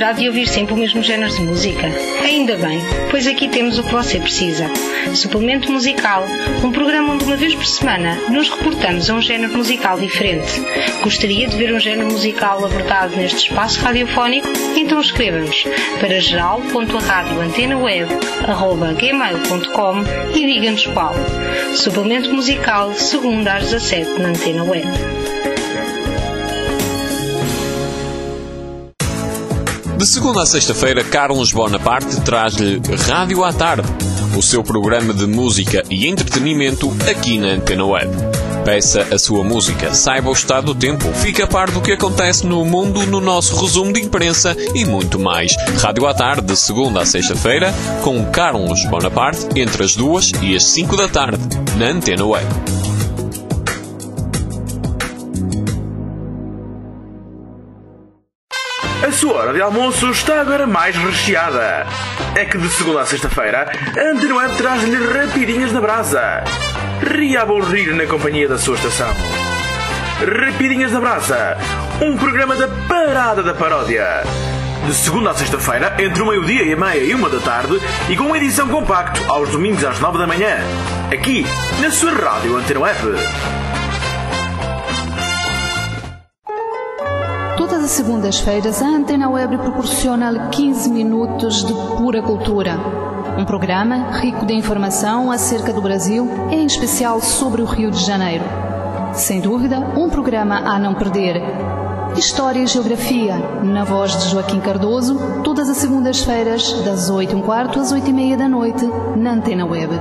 Será de ouvir sempre o mesmo género de música? Ainda bem, pois aqui temos o que você precisa. Suplemento Musical, um programa onde uma vez por semana nos reportamos a um género musical diferente. Gostaria de ver um género musical abordado neste espaço radiofónico? Então escreva-nos para geral.radioantenaweb@gmail.com e diga-nos qual. Suplemento Musical, segunda às 17 na Antena Web. De segunda a sexta-feira, Carlos Bonaparte traz-lhe Rádio à Tarde, o seu programa de música e entretenimento aqui na Antena Web. Peça a sua música, saiba o estado do tempo, fique a par do que acontece no mundo no nosso resumo de imprensa e muito mais. Rádio à Tarde, de segunda a sexta-feira, com Carlos Bonaparte, entre as 2 e as 5 da tarde, na Antena Web. A sua hora de almoço está agora mais recheada. É que de segunda a sexta-feira, a Antena Web traz-lhe Rapidinhas na Brasa. Ria a bom rir na companhia da sua estação. Rapidinhas na Brasa, um programa da Parada da Paródia. De segunda a sexta-feira, entre o meio-dia e a meia e 1 da tarde, e com uma edição compacto aos domingos às 9 da manhã. Aqui, na sua rádio Antena Web. Todas as segundas-feiras, a Antena Web proporciona-lhe 15 minutos de pura cultura. Um programa rico de informação acerca do Brasil, em especial sobre o Rio de Janeiro. Sem dúvida, um programa a não perder. História e Geografia, na voz de Joaquim Cardoso, todas as segundas-feiras, das 8h15 às 8h30 da noite, na Antena Web.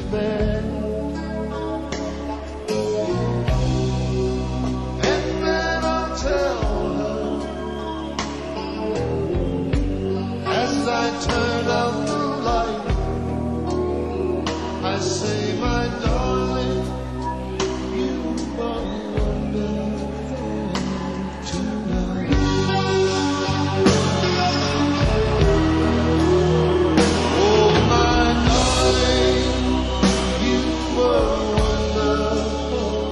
bed. And then I'll tell her, as I turn out the light, I say, my darling, you are wonderful tonight. Oh, my darling, you are wonderful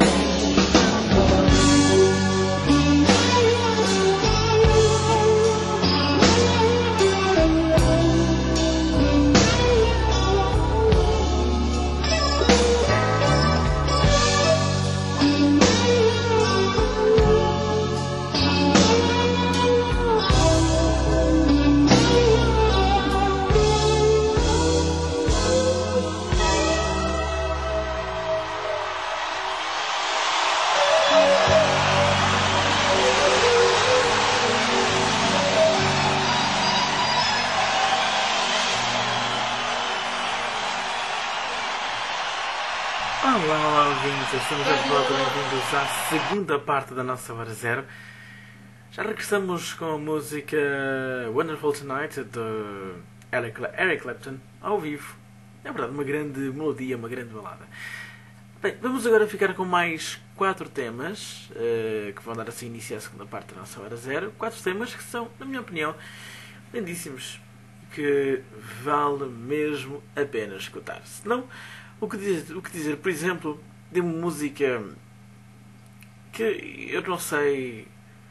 Olá, ouvintes, estamos de volta, bem-vindos à segunda parte da nossa Hora Zero. Já regressamos com a música Wonderful Tonight de Eric Clapton, ao vivo. É verdade, uma grande melodia, uma grande balada. Bem, vamos agora ficar com mais 4 temas que vão dar assim início à segunda parte da nossa Hora Zero. 4 temas que são, na minha opinião, lindíssimos, que vale mesmo a pena escutar. Senão, o que dizer, por exemplo, de uma música que eu não sei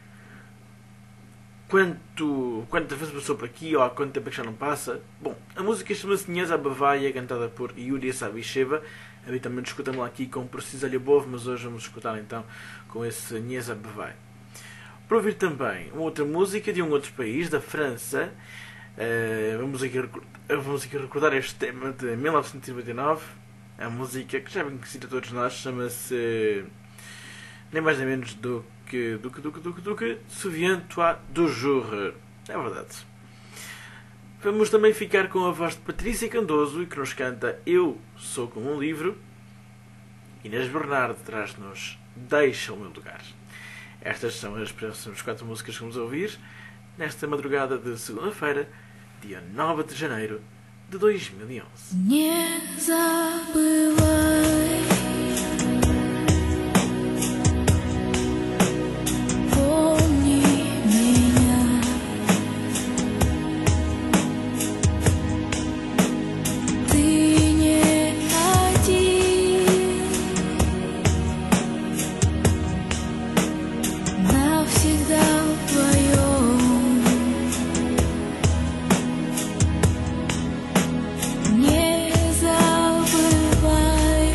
quantas vezes passou por aqui ou há quanto tempo é que já não passa. Bom, a música chama-se Nieza Bavaia, cantada por Yulia Savisheva. Habitualmente escutamos aqui com Precisa Lyubov, mas hoje vamos escutar então com esse Nieza Bavaia. Para ouvir também uma outra música de um outro país, da França. Vamos aqui recordar este tema de 1999. A música que já é bem conhecida a todos nós, chama-se nem mais nem menos do que Souviens Toi du Jour. É verdade. Vamos também ficar com a voz de Patrícia Candoso, e que nos canta Eu Sou Como um Livro. Inês Bernardo traz-nos Deixa o Meu Lugar. Estas são as próximas 4 músicas que vamos ouvir nesta madrugada de segunda-feira, dia 9 de janeiro de 2011. Не забывай, помни меня, ты не один, навсегда вдвоем. Не забывай.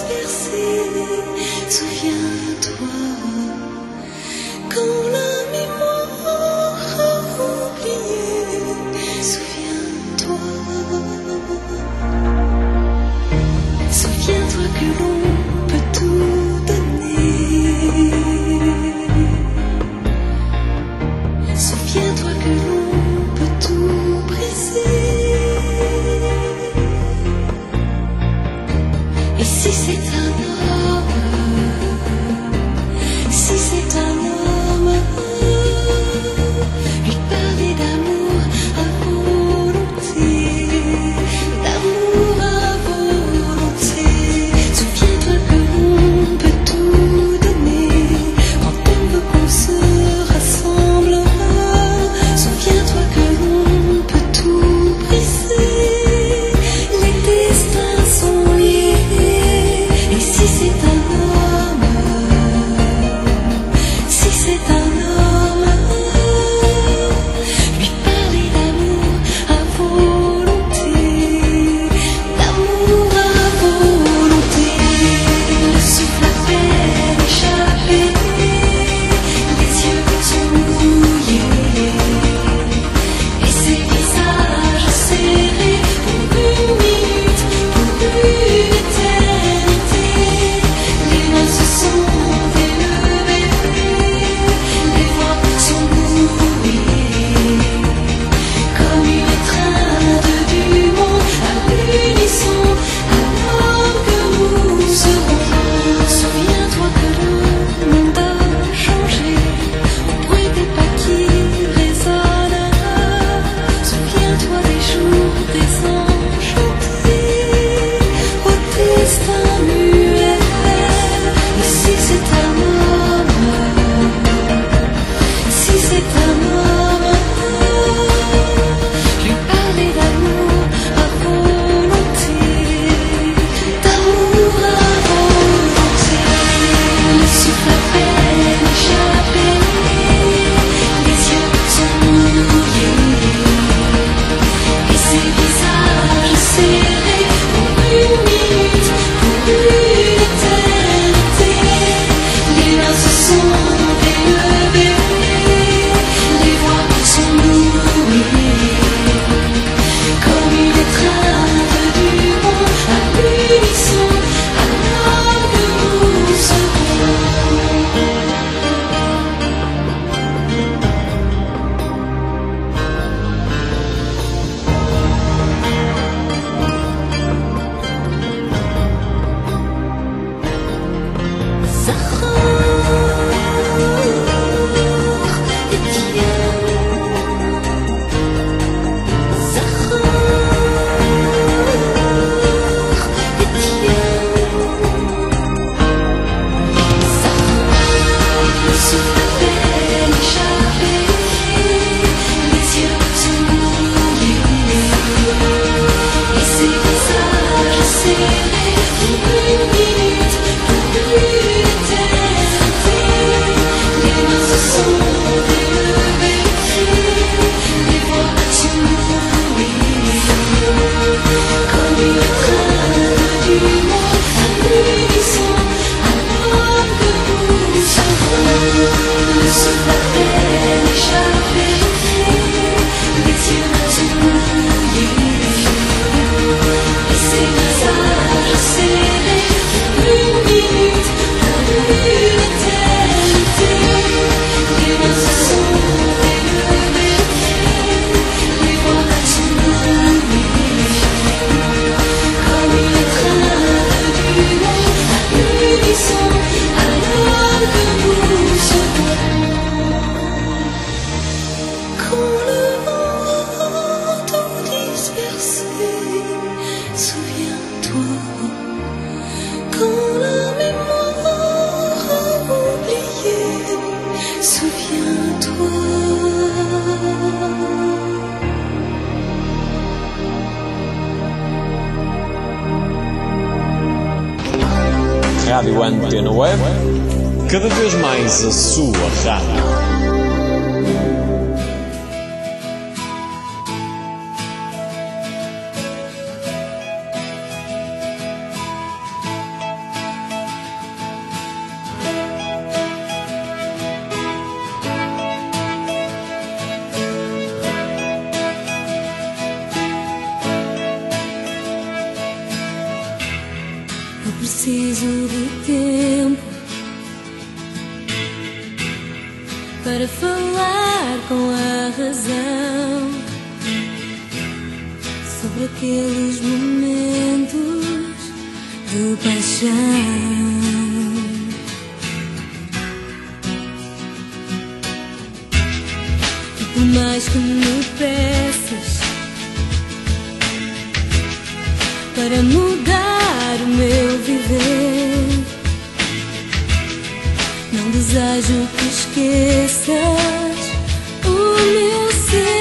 dispersés. Souviens-toi, quand la mémoire a oublié. Souviens-toi, souviens-toi que l'on peut tout donner. Souviens-toi que l'on peut tout briser. Et si c'est un homme, si c'est un homme, lui parler d'amour à volonté, d'amour à volonté. Souviens-toi que l'on peut tout donner quand on veut qu'on se rassemblera. Souviens-toi que l'on peut tout briser. Les destins sont liés. Et si c'est un homme, si c'est un homme, lui parler d'amour à volonté, d'amour à volonté. Le souffle à peine échappé, les yeux sont mouillés, et ces visages serrés pour une minute, pour une éternité. Les mains se sont élevées, les voix sont mouillées, comme une étreinte du monde à l'unisson, alors que nous serons. Souviens-toi que le monde a changé, au bruit des pas qui résonnent. Souviens-toi des jours désenchantés, au destin muet. Et si c'est un homme, si c'est un homme, lui parler d'amour à volonté, d'amour à volonté. Le souffle à peine échappé, les yeux sont mouillés, et ces visages serrés pour une minute, pour une éternité. Les mains se sont élevées, les voix sont mouillées, comme une étreinte du monde à l'unisson, alors que nous serons. Rádio Antena Web, cada vez mais a sua rádio. de tempo para falar com a razão sobre aqueles momentos de paixão. E por mais que me peças para mudar o meu viver, não desejo que esqueças o meu ser.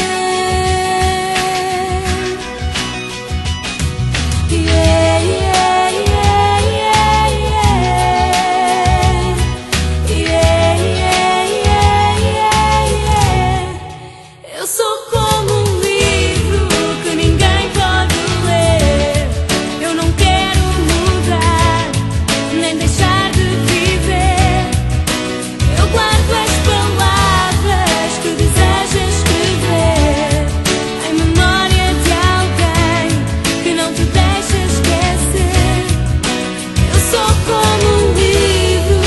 Yeah, yeah, yeah, yeah, yeah. Yeah, yeah, yeah, yeah, yeah. Eu sou como um livro que ninguém pode ler. Eu não quero mudar, nem deixar de viver. Eu guardo as palavras que desejo escrever em memória de alguém que não te deixa esquecer. Eu sou como um livro.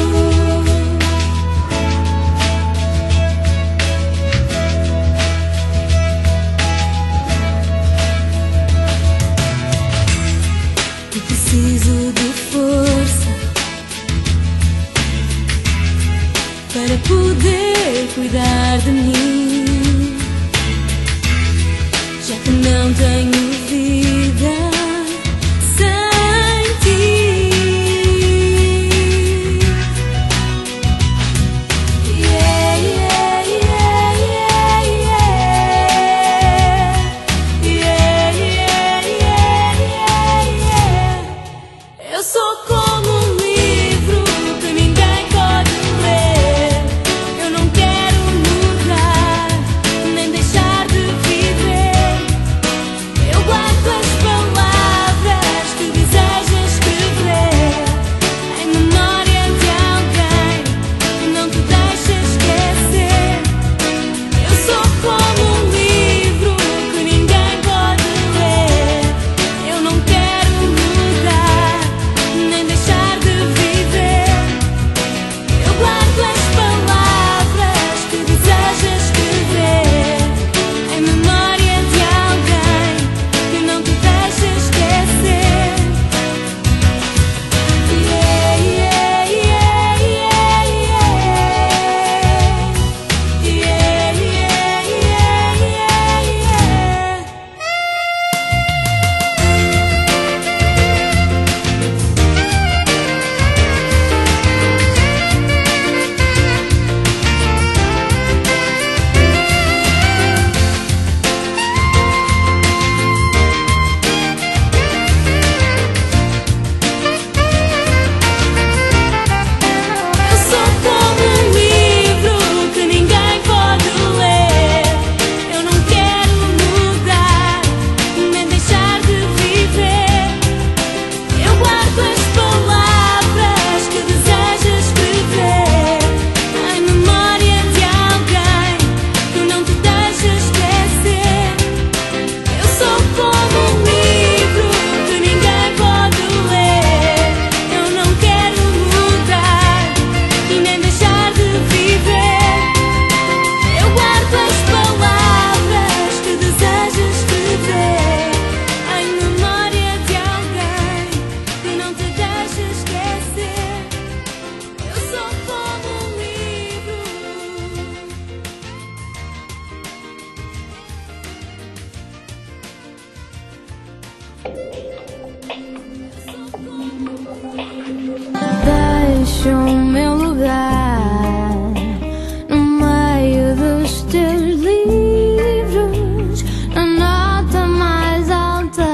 E preciso de força para poder cuidar de mim, já que não tenho vida sem ti. Yeah, yeah, yeah, yeah, yeah. Yeah, yeah, yeah, yeah, yeah. Eu sou como um livro que ninguém pode ler. Eu não quero mudar, nem deixar de viver. Eu guardo as palavras que desejo escrever em memória de alguém que não te deixa esquecer. Eu sou como um livro que ninguém pode ler. Eu não quero mudar, nem deixar de viver. Eu guardo as palavras que desejo escrever em memória de alguém que não te deixa esquecer. Yeah, yeah, yeah, yeah, yeah. Yeah, yeah, yeah, yeah, yeah. Eu sou como um livro que ninguém pode ler. Eu não quero mudar, nem deixar de viver. Eu guardo as palavras que desejo escrever em memória de alguém que não te deixa esquecer. Eu sou como um livro que ninguém pode ler. Eu não quero mudar e nem deixar de viver. Eu guardo as palavras que desejo escrever em memória de alguém que não te deixa esquecer. Eu sou como um livro. Deixo o meu lugar no meio dos teus livros, na nota mais alta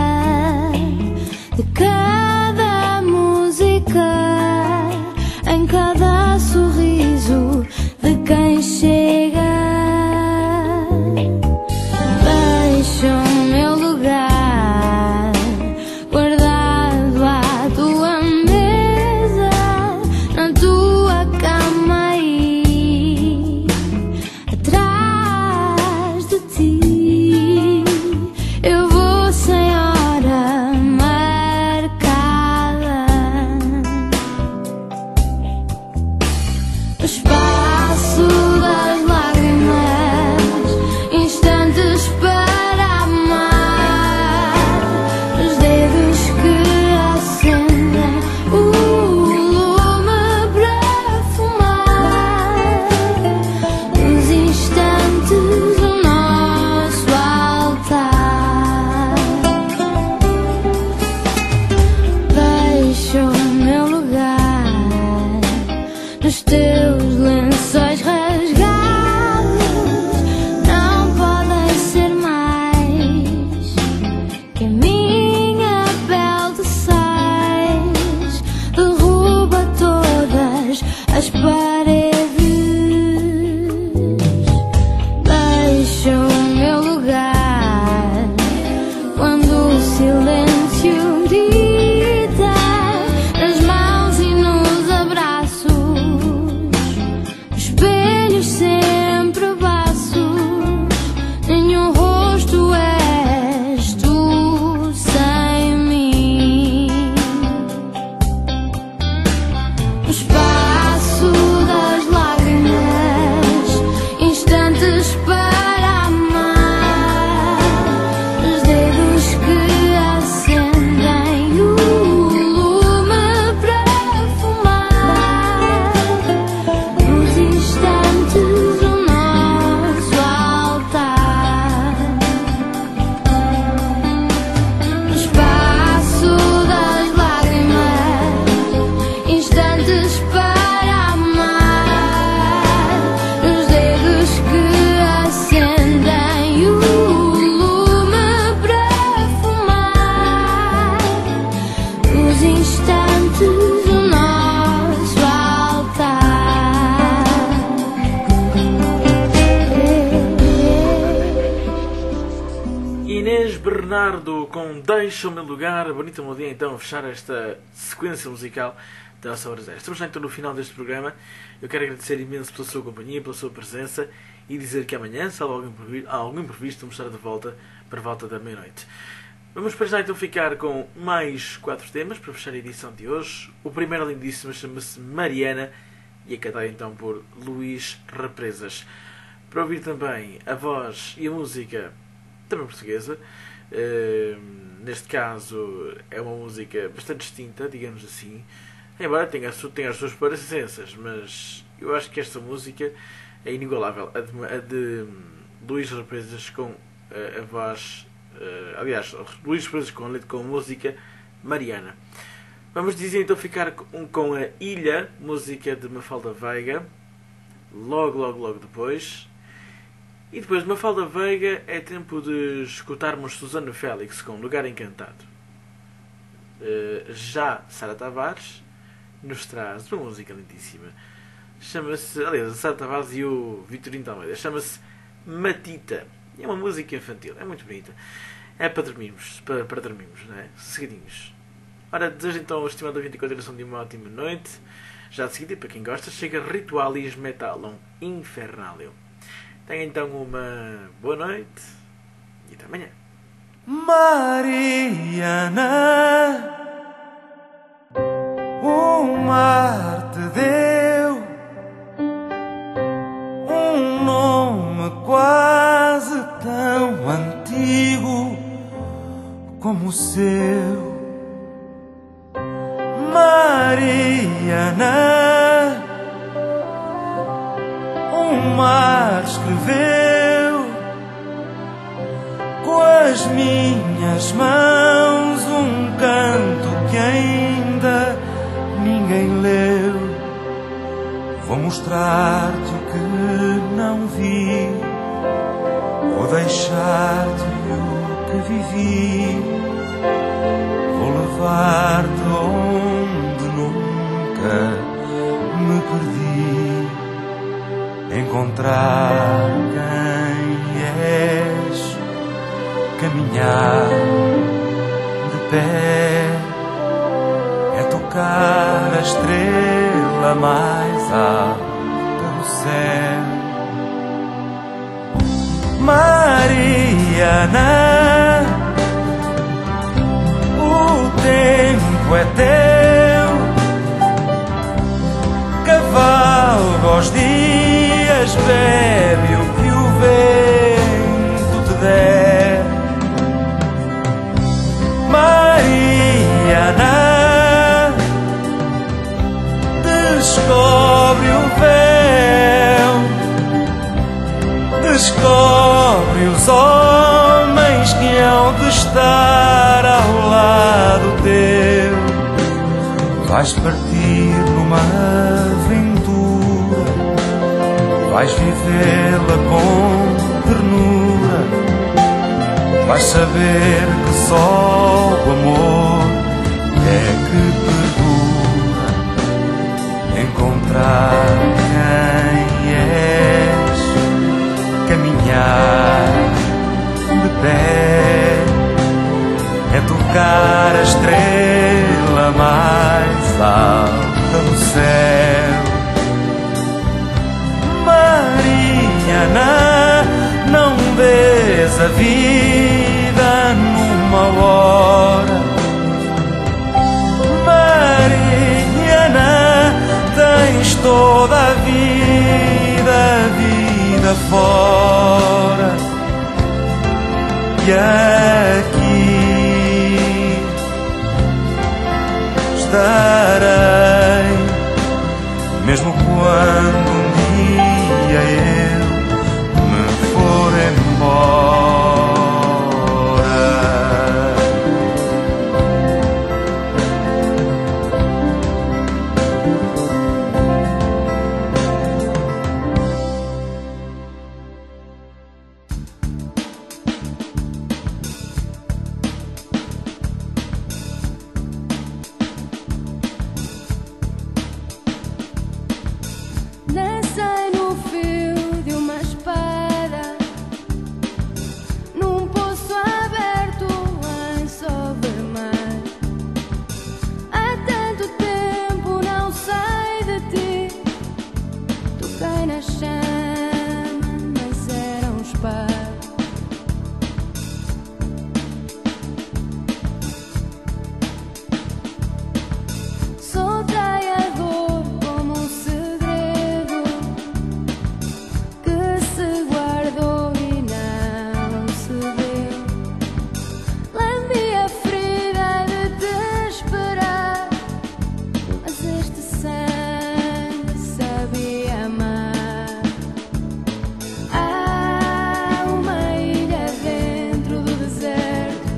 de cada música, em cada sorriso de quem chega. Deixo o meu lugar guardado à tua mesa, na tua mas as paredes deixam o meu lugar quando o silêncio dita nas mãos e nos abraços, espelhos sempre baços, nenhum rosto és tu sem mim. O espaço das lágrimas, instantes para amar, os dedos que acendem o lume para fumar, nos instantes o nosso altar. O espaço das lágrimas, instantes para amar, os dedos que acendem o lume para fumar, os instantes o nosso altar. Inês Bernardo com Deixa o Meu Lugar. Bonita melodia então a fechar esta sequência musical da nossa hora zero. Estamos já então no final deste programa. Eu quero agradecer imenso pela sua companhia, pela sua presença e dizer que amanhã, se há algum imprevisto, vamos estar de volta para a volta da meia-noite. Vamos para já então ficar com mais 4 temas para fechar a edição de hoje. O primeiro lindíssimo chama-se Mariana e é cantado então por Luís Represas. Para ouvir também a voz e a música também portuguesa. Neste caso é uma música bastante distinta, digamos assim, embora tenha as suas parecenças, mas eu acho que esta música é inigualável, a de Luís Represas com a voz, aliás, Luís Represas com a música Mariana. Vamos dizer então ficar com a Ilha, música de Mafalda Veiga, logo depois. E depois de Mafalda Veiga é tempo de escutarmos Susana Félix com Lugar Encantado. Já Sara Tavares nos traz uma música lindíssima. Chama-se, aliás, a Sara Tavares e o Vitorino de Almeida. Chama-se Matita. É uma música infantil, é muito bonita. É para dormirmos, para dormirmos, não é? Sossegadinhos. Ora, desejo então ao estimado ouvinte a continuação de uma ótima noite. Já de seguida, para quem gosta, chega Ritualis Metallum Infernalium. Tenha então uma boa noite e até amanhã. Mariana, o mar te deu um nome quase tão antigo como o seu. Mariana, o mar escreveu com as minhas mãos um canto que ainda ninguém leu. Vou mostrar-te o que não vi, vou deixar-te o que vivi, vou levar-te onde nunca me perdi. Encontrar quem és, caminhar de pé, é tocar a estrela mais alta do céu. Mariana, o tempo é teu, cavalga aos dias, bebe o que o vento te der. Mariana, descobre o véu, descobre os homens que hão de estar ao lado teu. Vais partir numa aventura, vais vivê-la com ternura, vais saber que só o amor é que perdura. Encontrar a vida numa hora. Mariana, tens toda a vida fora. E aqui estarei, mesmo quando um dia eu me for embora. Dancei no fio de uma espada, num poço aberto em sol vermelho. Há tanto tempo não sei de ti. Toquei na chama, mas era um espelho. Soltei a dor como um segredo que se guardou e não se deu. Lambi a ferida de te esperar, mas este sangue sabia amar. Há uma ilha dentro do deserto,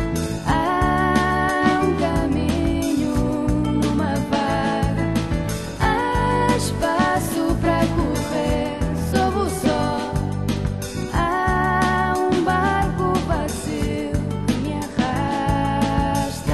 há um caminho numa vaga, há espaço para correr sob o sol, há um barco vazio que me arrasta.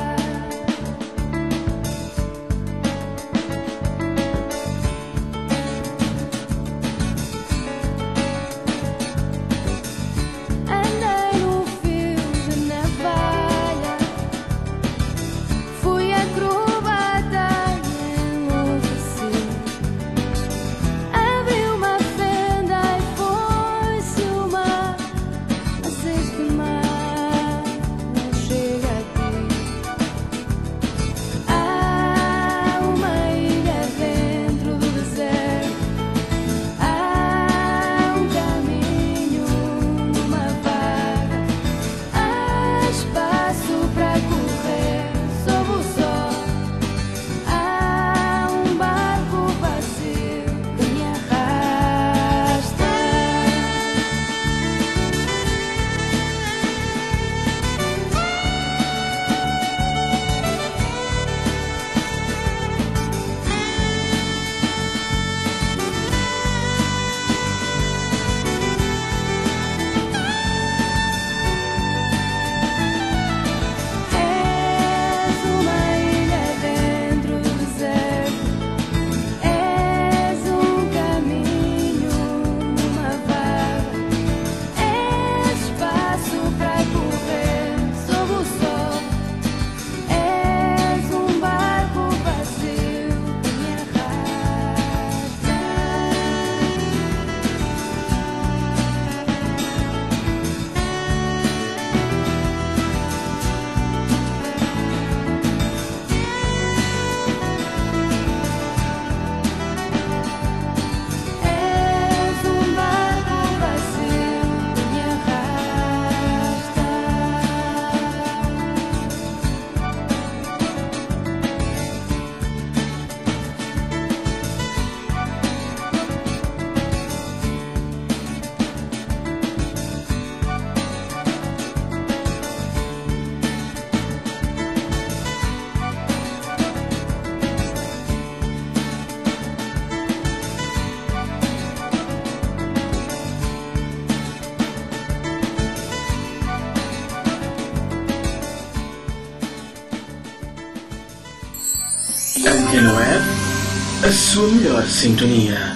Andei no fio de navalha, fui acrobata e enlouqueci. Abri uma fenda e foi-se o mar, mas este mar não chega a ti. Há uma ilha dentro do deserto, há um caminho numa vaga, há espaço para correr sob o sol, há um barco vazio que me arrasta. És uma ilha dentro do deserto, és um caminho numa vaga, és espaço para correr sob o sol, és um barco vazio que me arrasta. És um barco vazio que me arrasta. Antena Web, a sua melhor sintonia.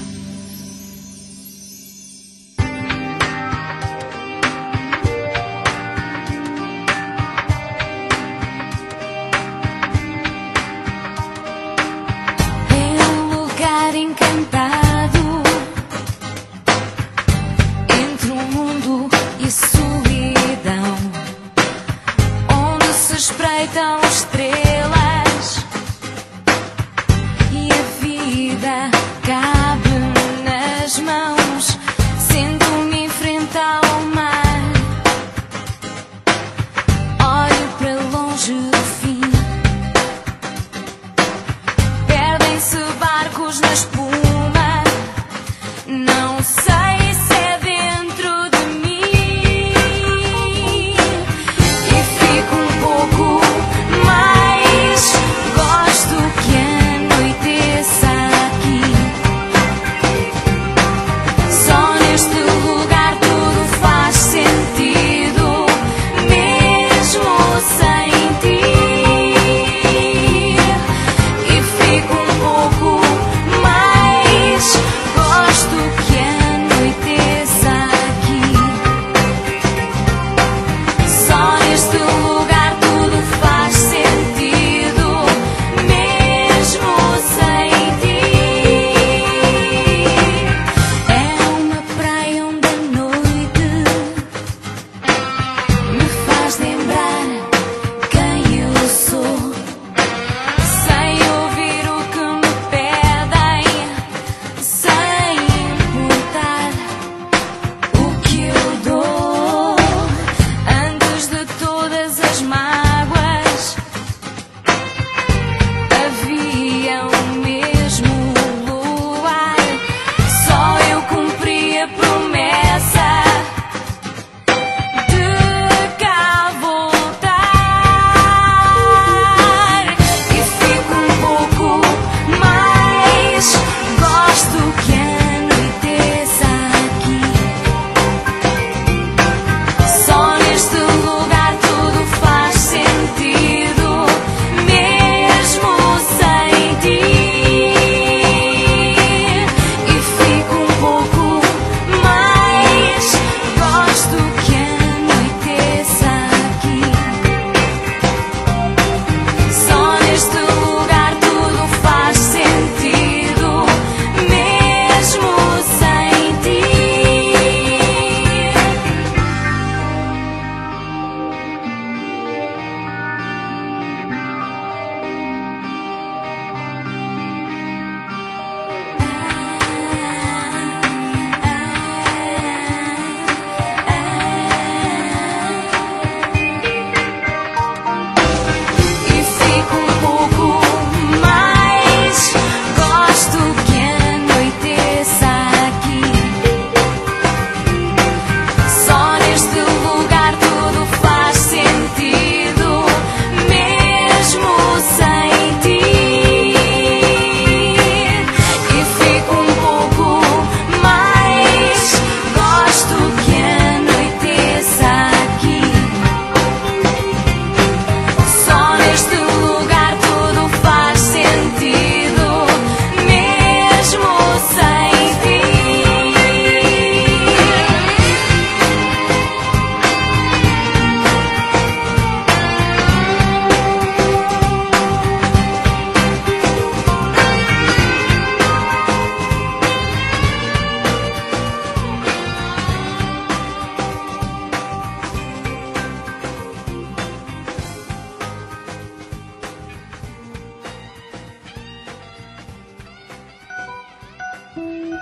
É um lugar encantado entre o mundo e sua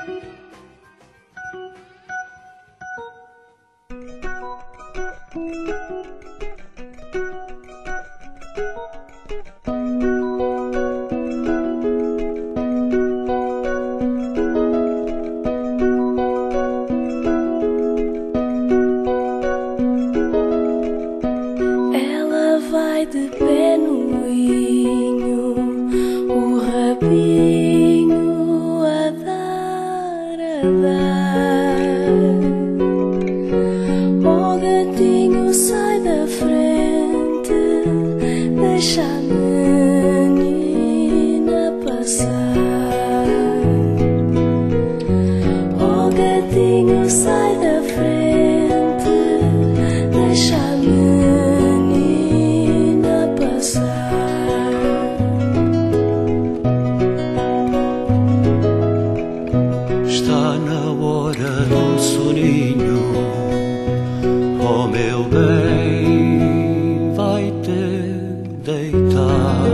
Ela vai de pé no moinho, o rabinho a dar, a dar. O gatinho sai da frente, deixa a menina passar. O gatinho sai da frente, deixa a menina passar. Está na hora do soninho, oh meu bem, vai te deitar.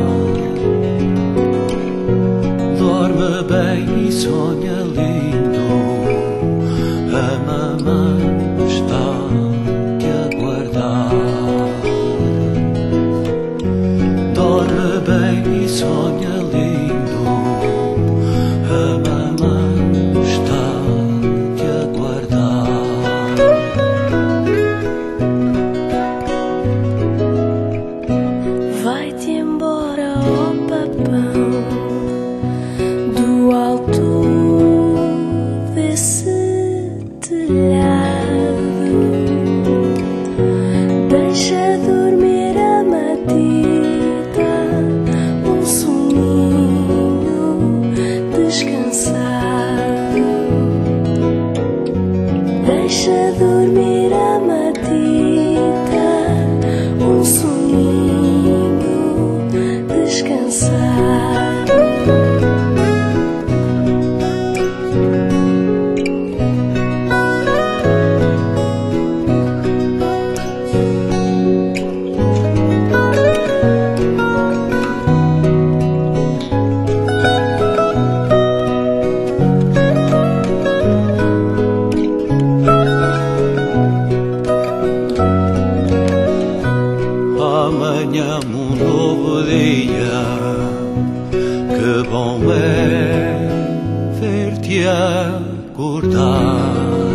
Dorme bem e sonha lindo, a mamãe está te a aguardar. Dorme bem e sonha lindo, a mamãe está te a aguardar. Vai-te embora, ó papão, do alto desse telhado. Deixa dormir a Matita, um soninho descansado. Deixa dormir a Matita, um soninho descansado. Amanhã um novo dia, que bom é ver-te acordar.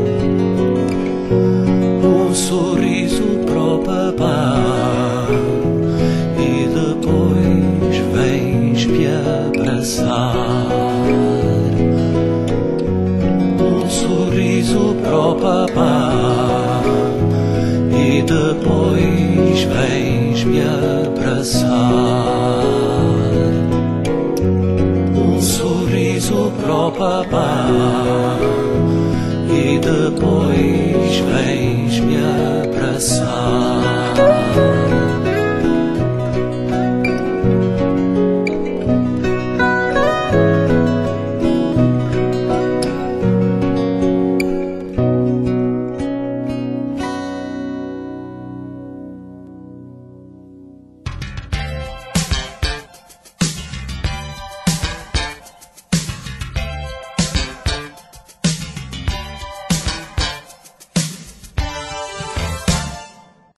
Um sorriso para o papá e depois vens-me abraçar. Um sorriso para o papá e depois vens-me abraçar. Um sorriso para o papá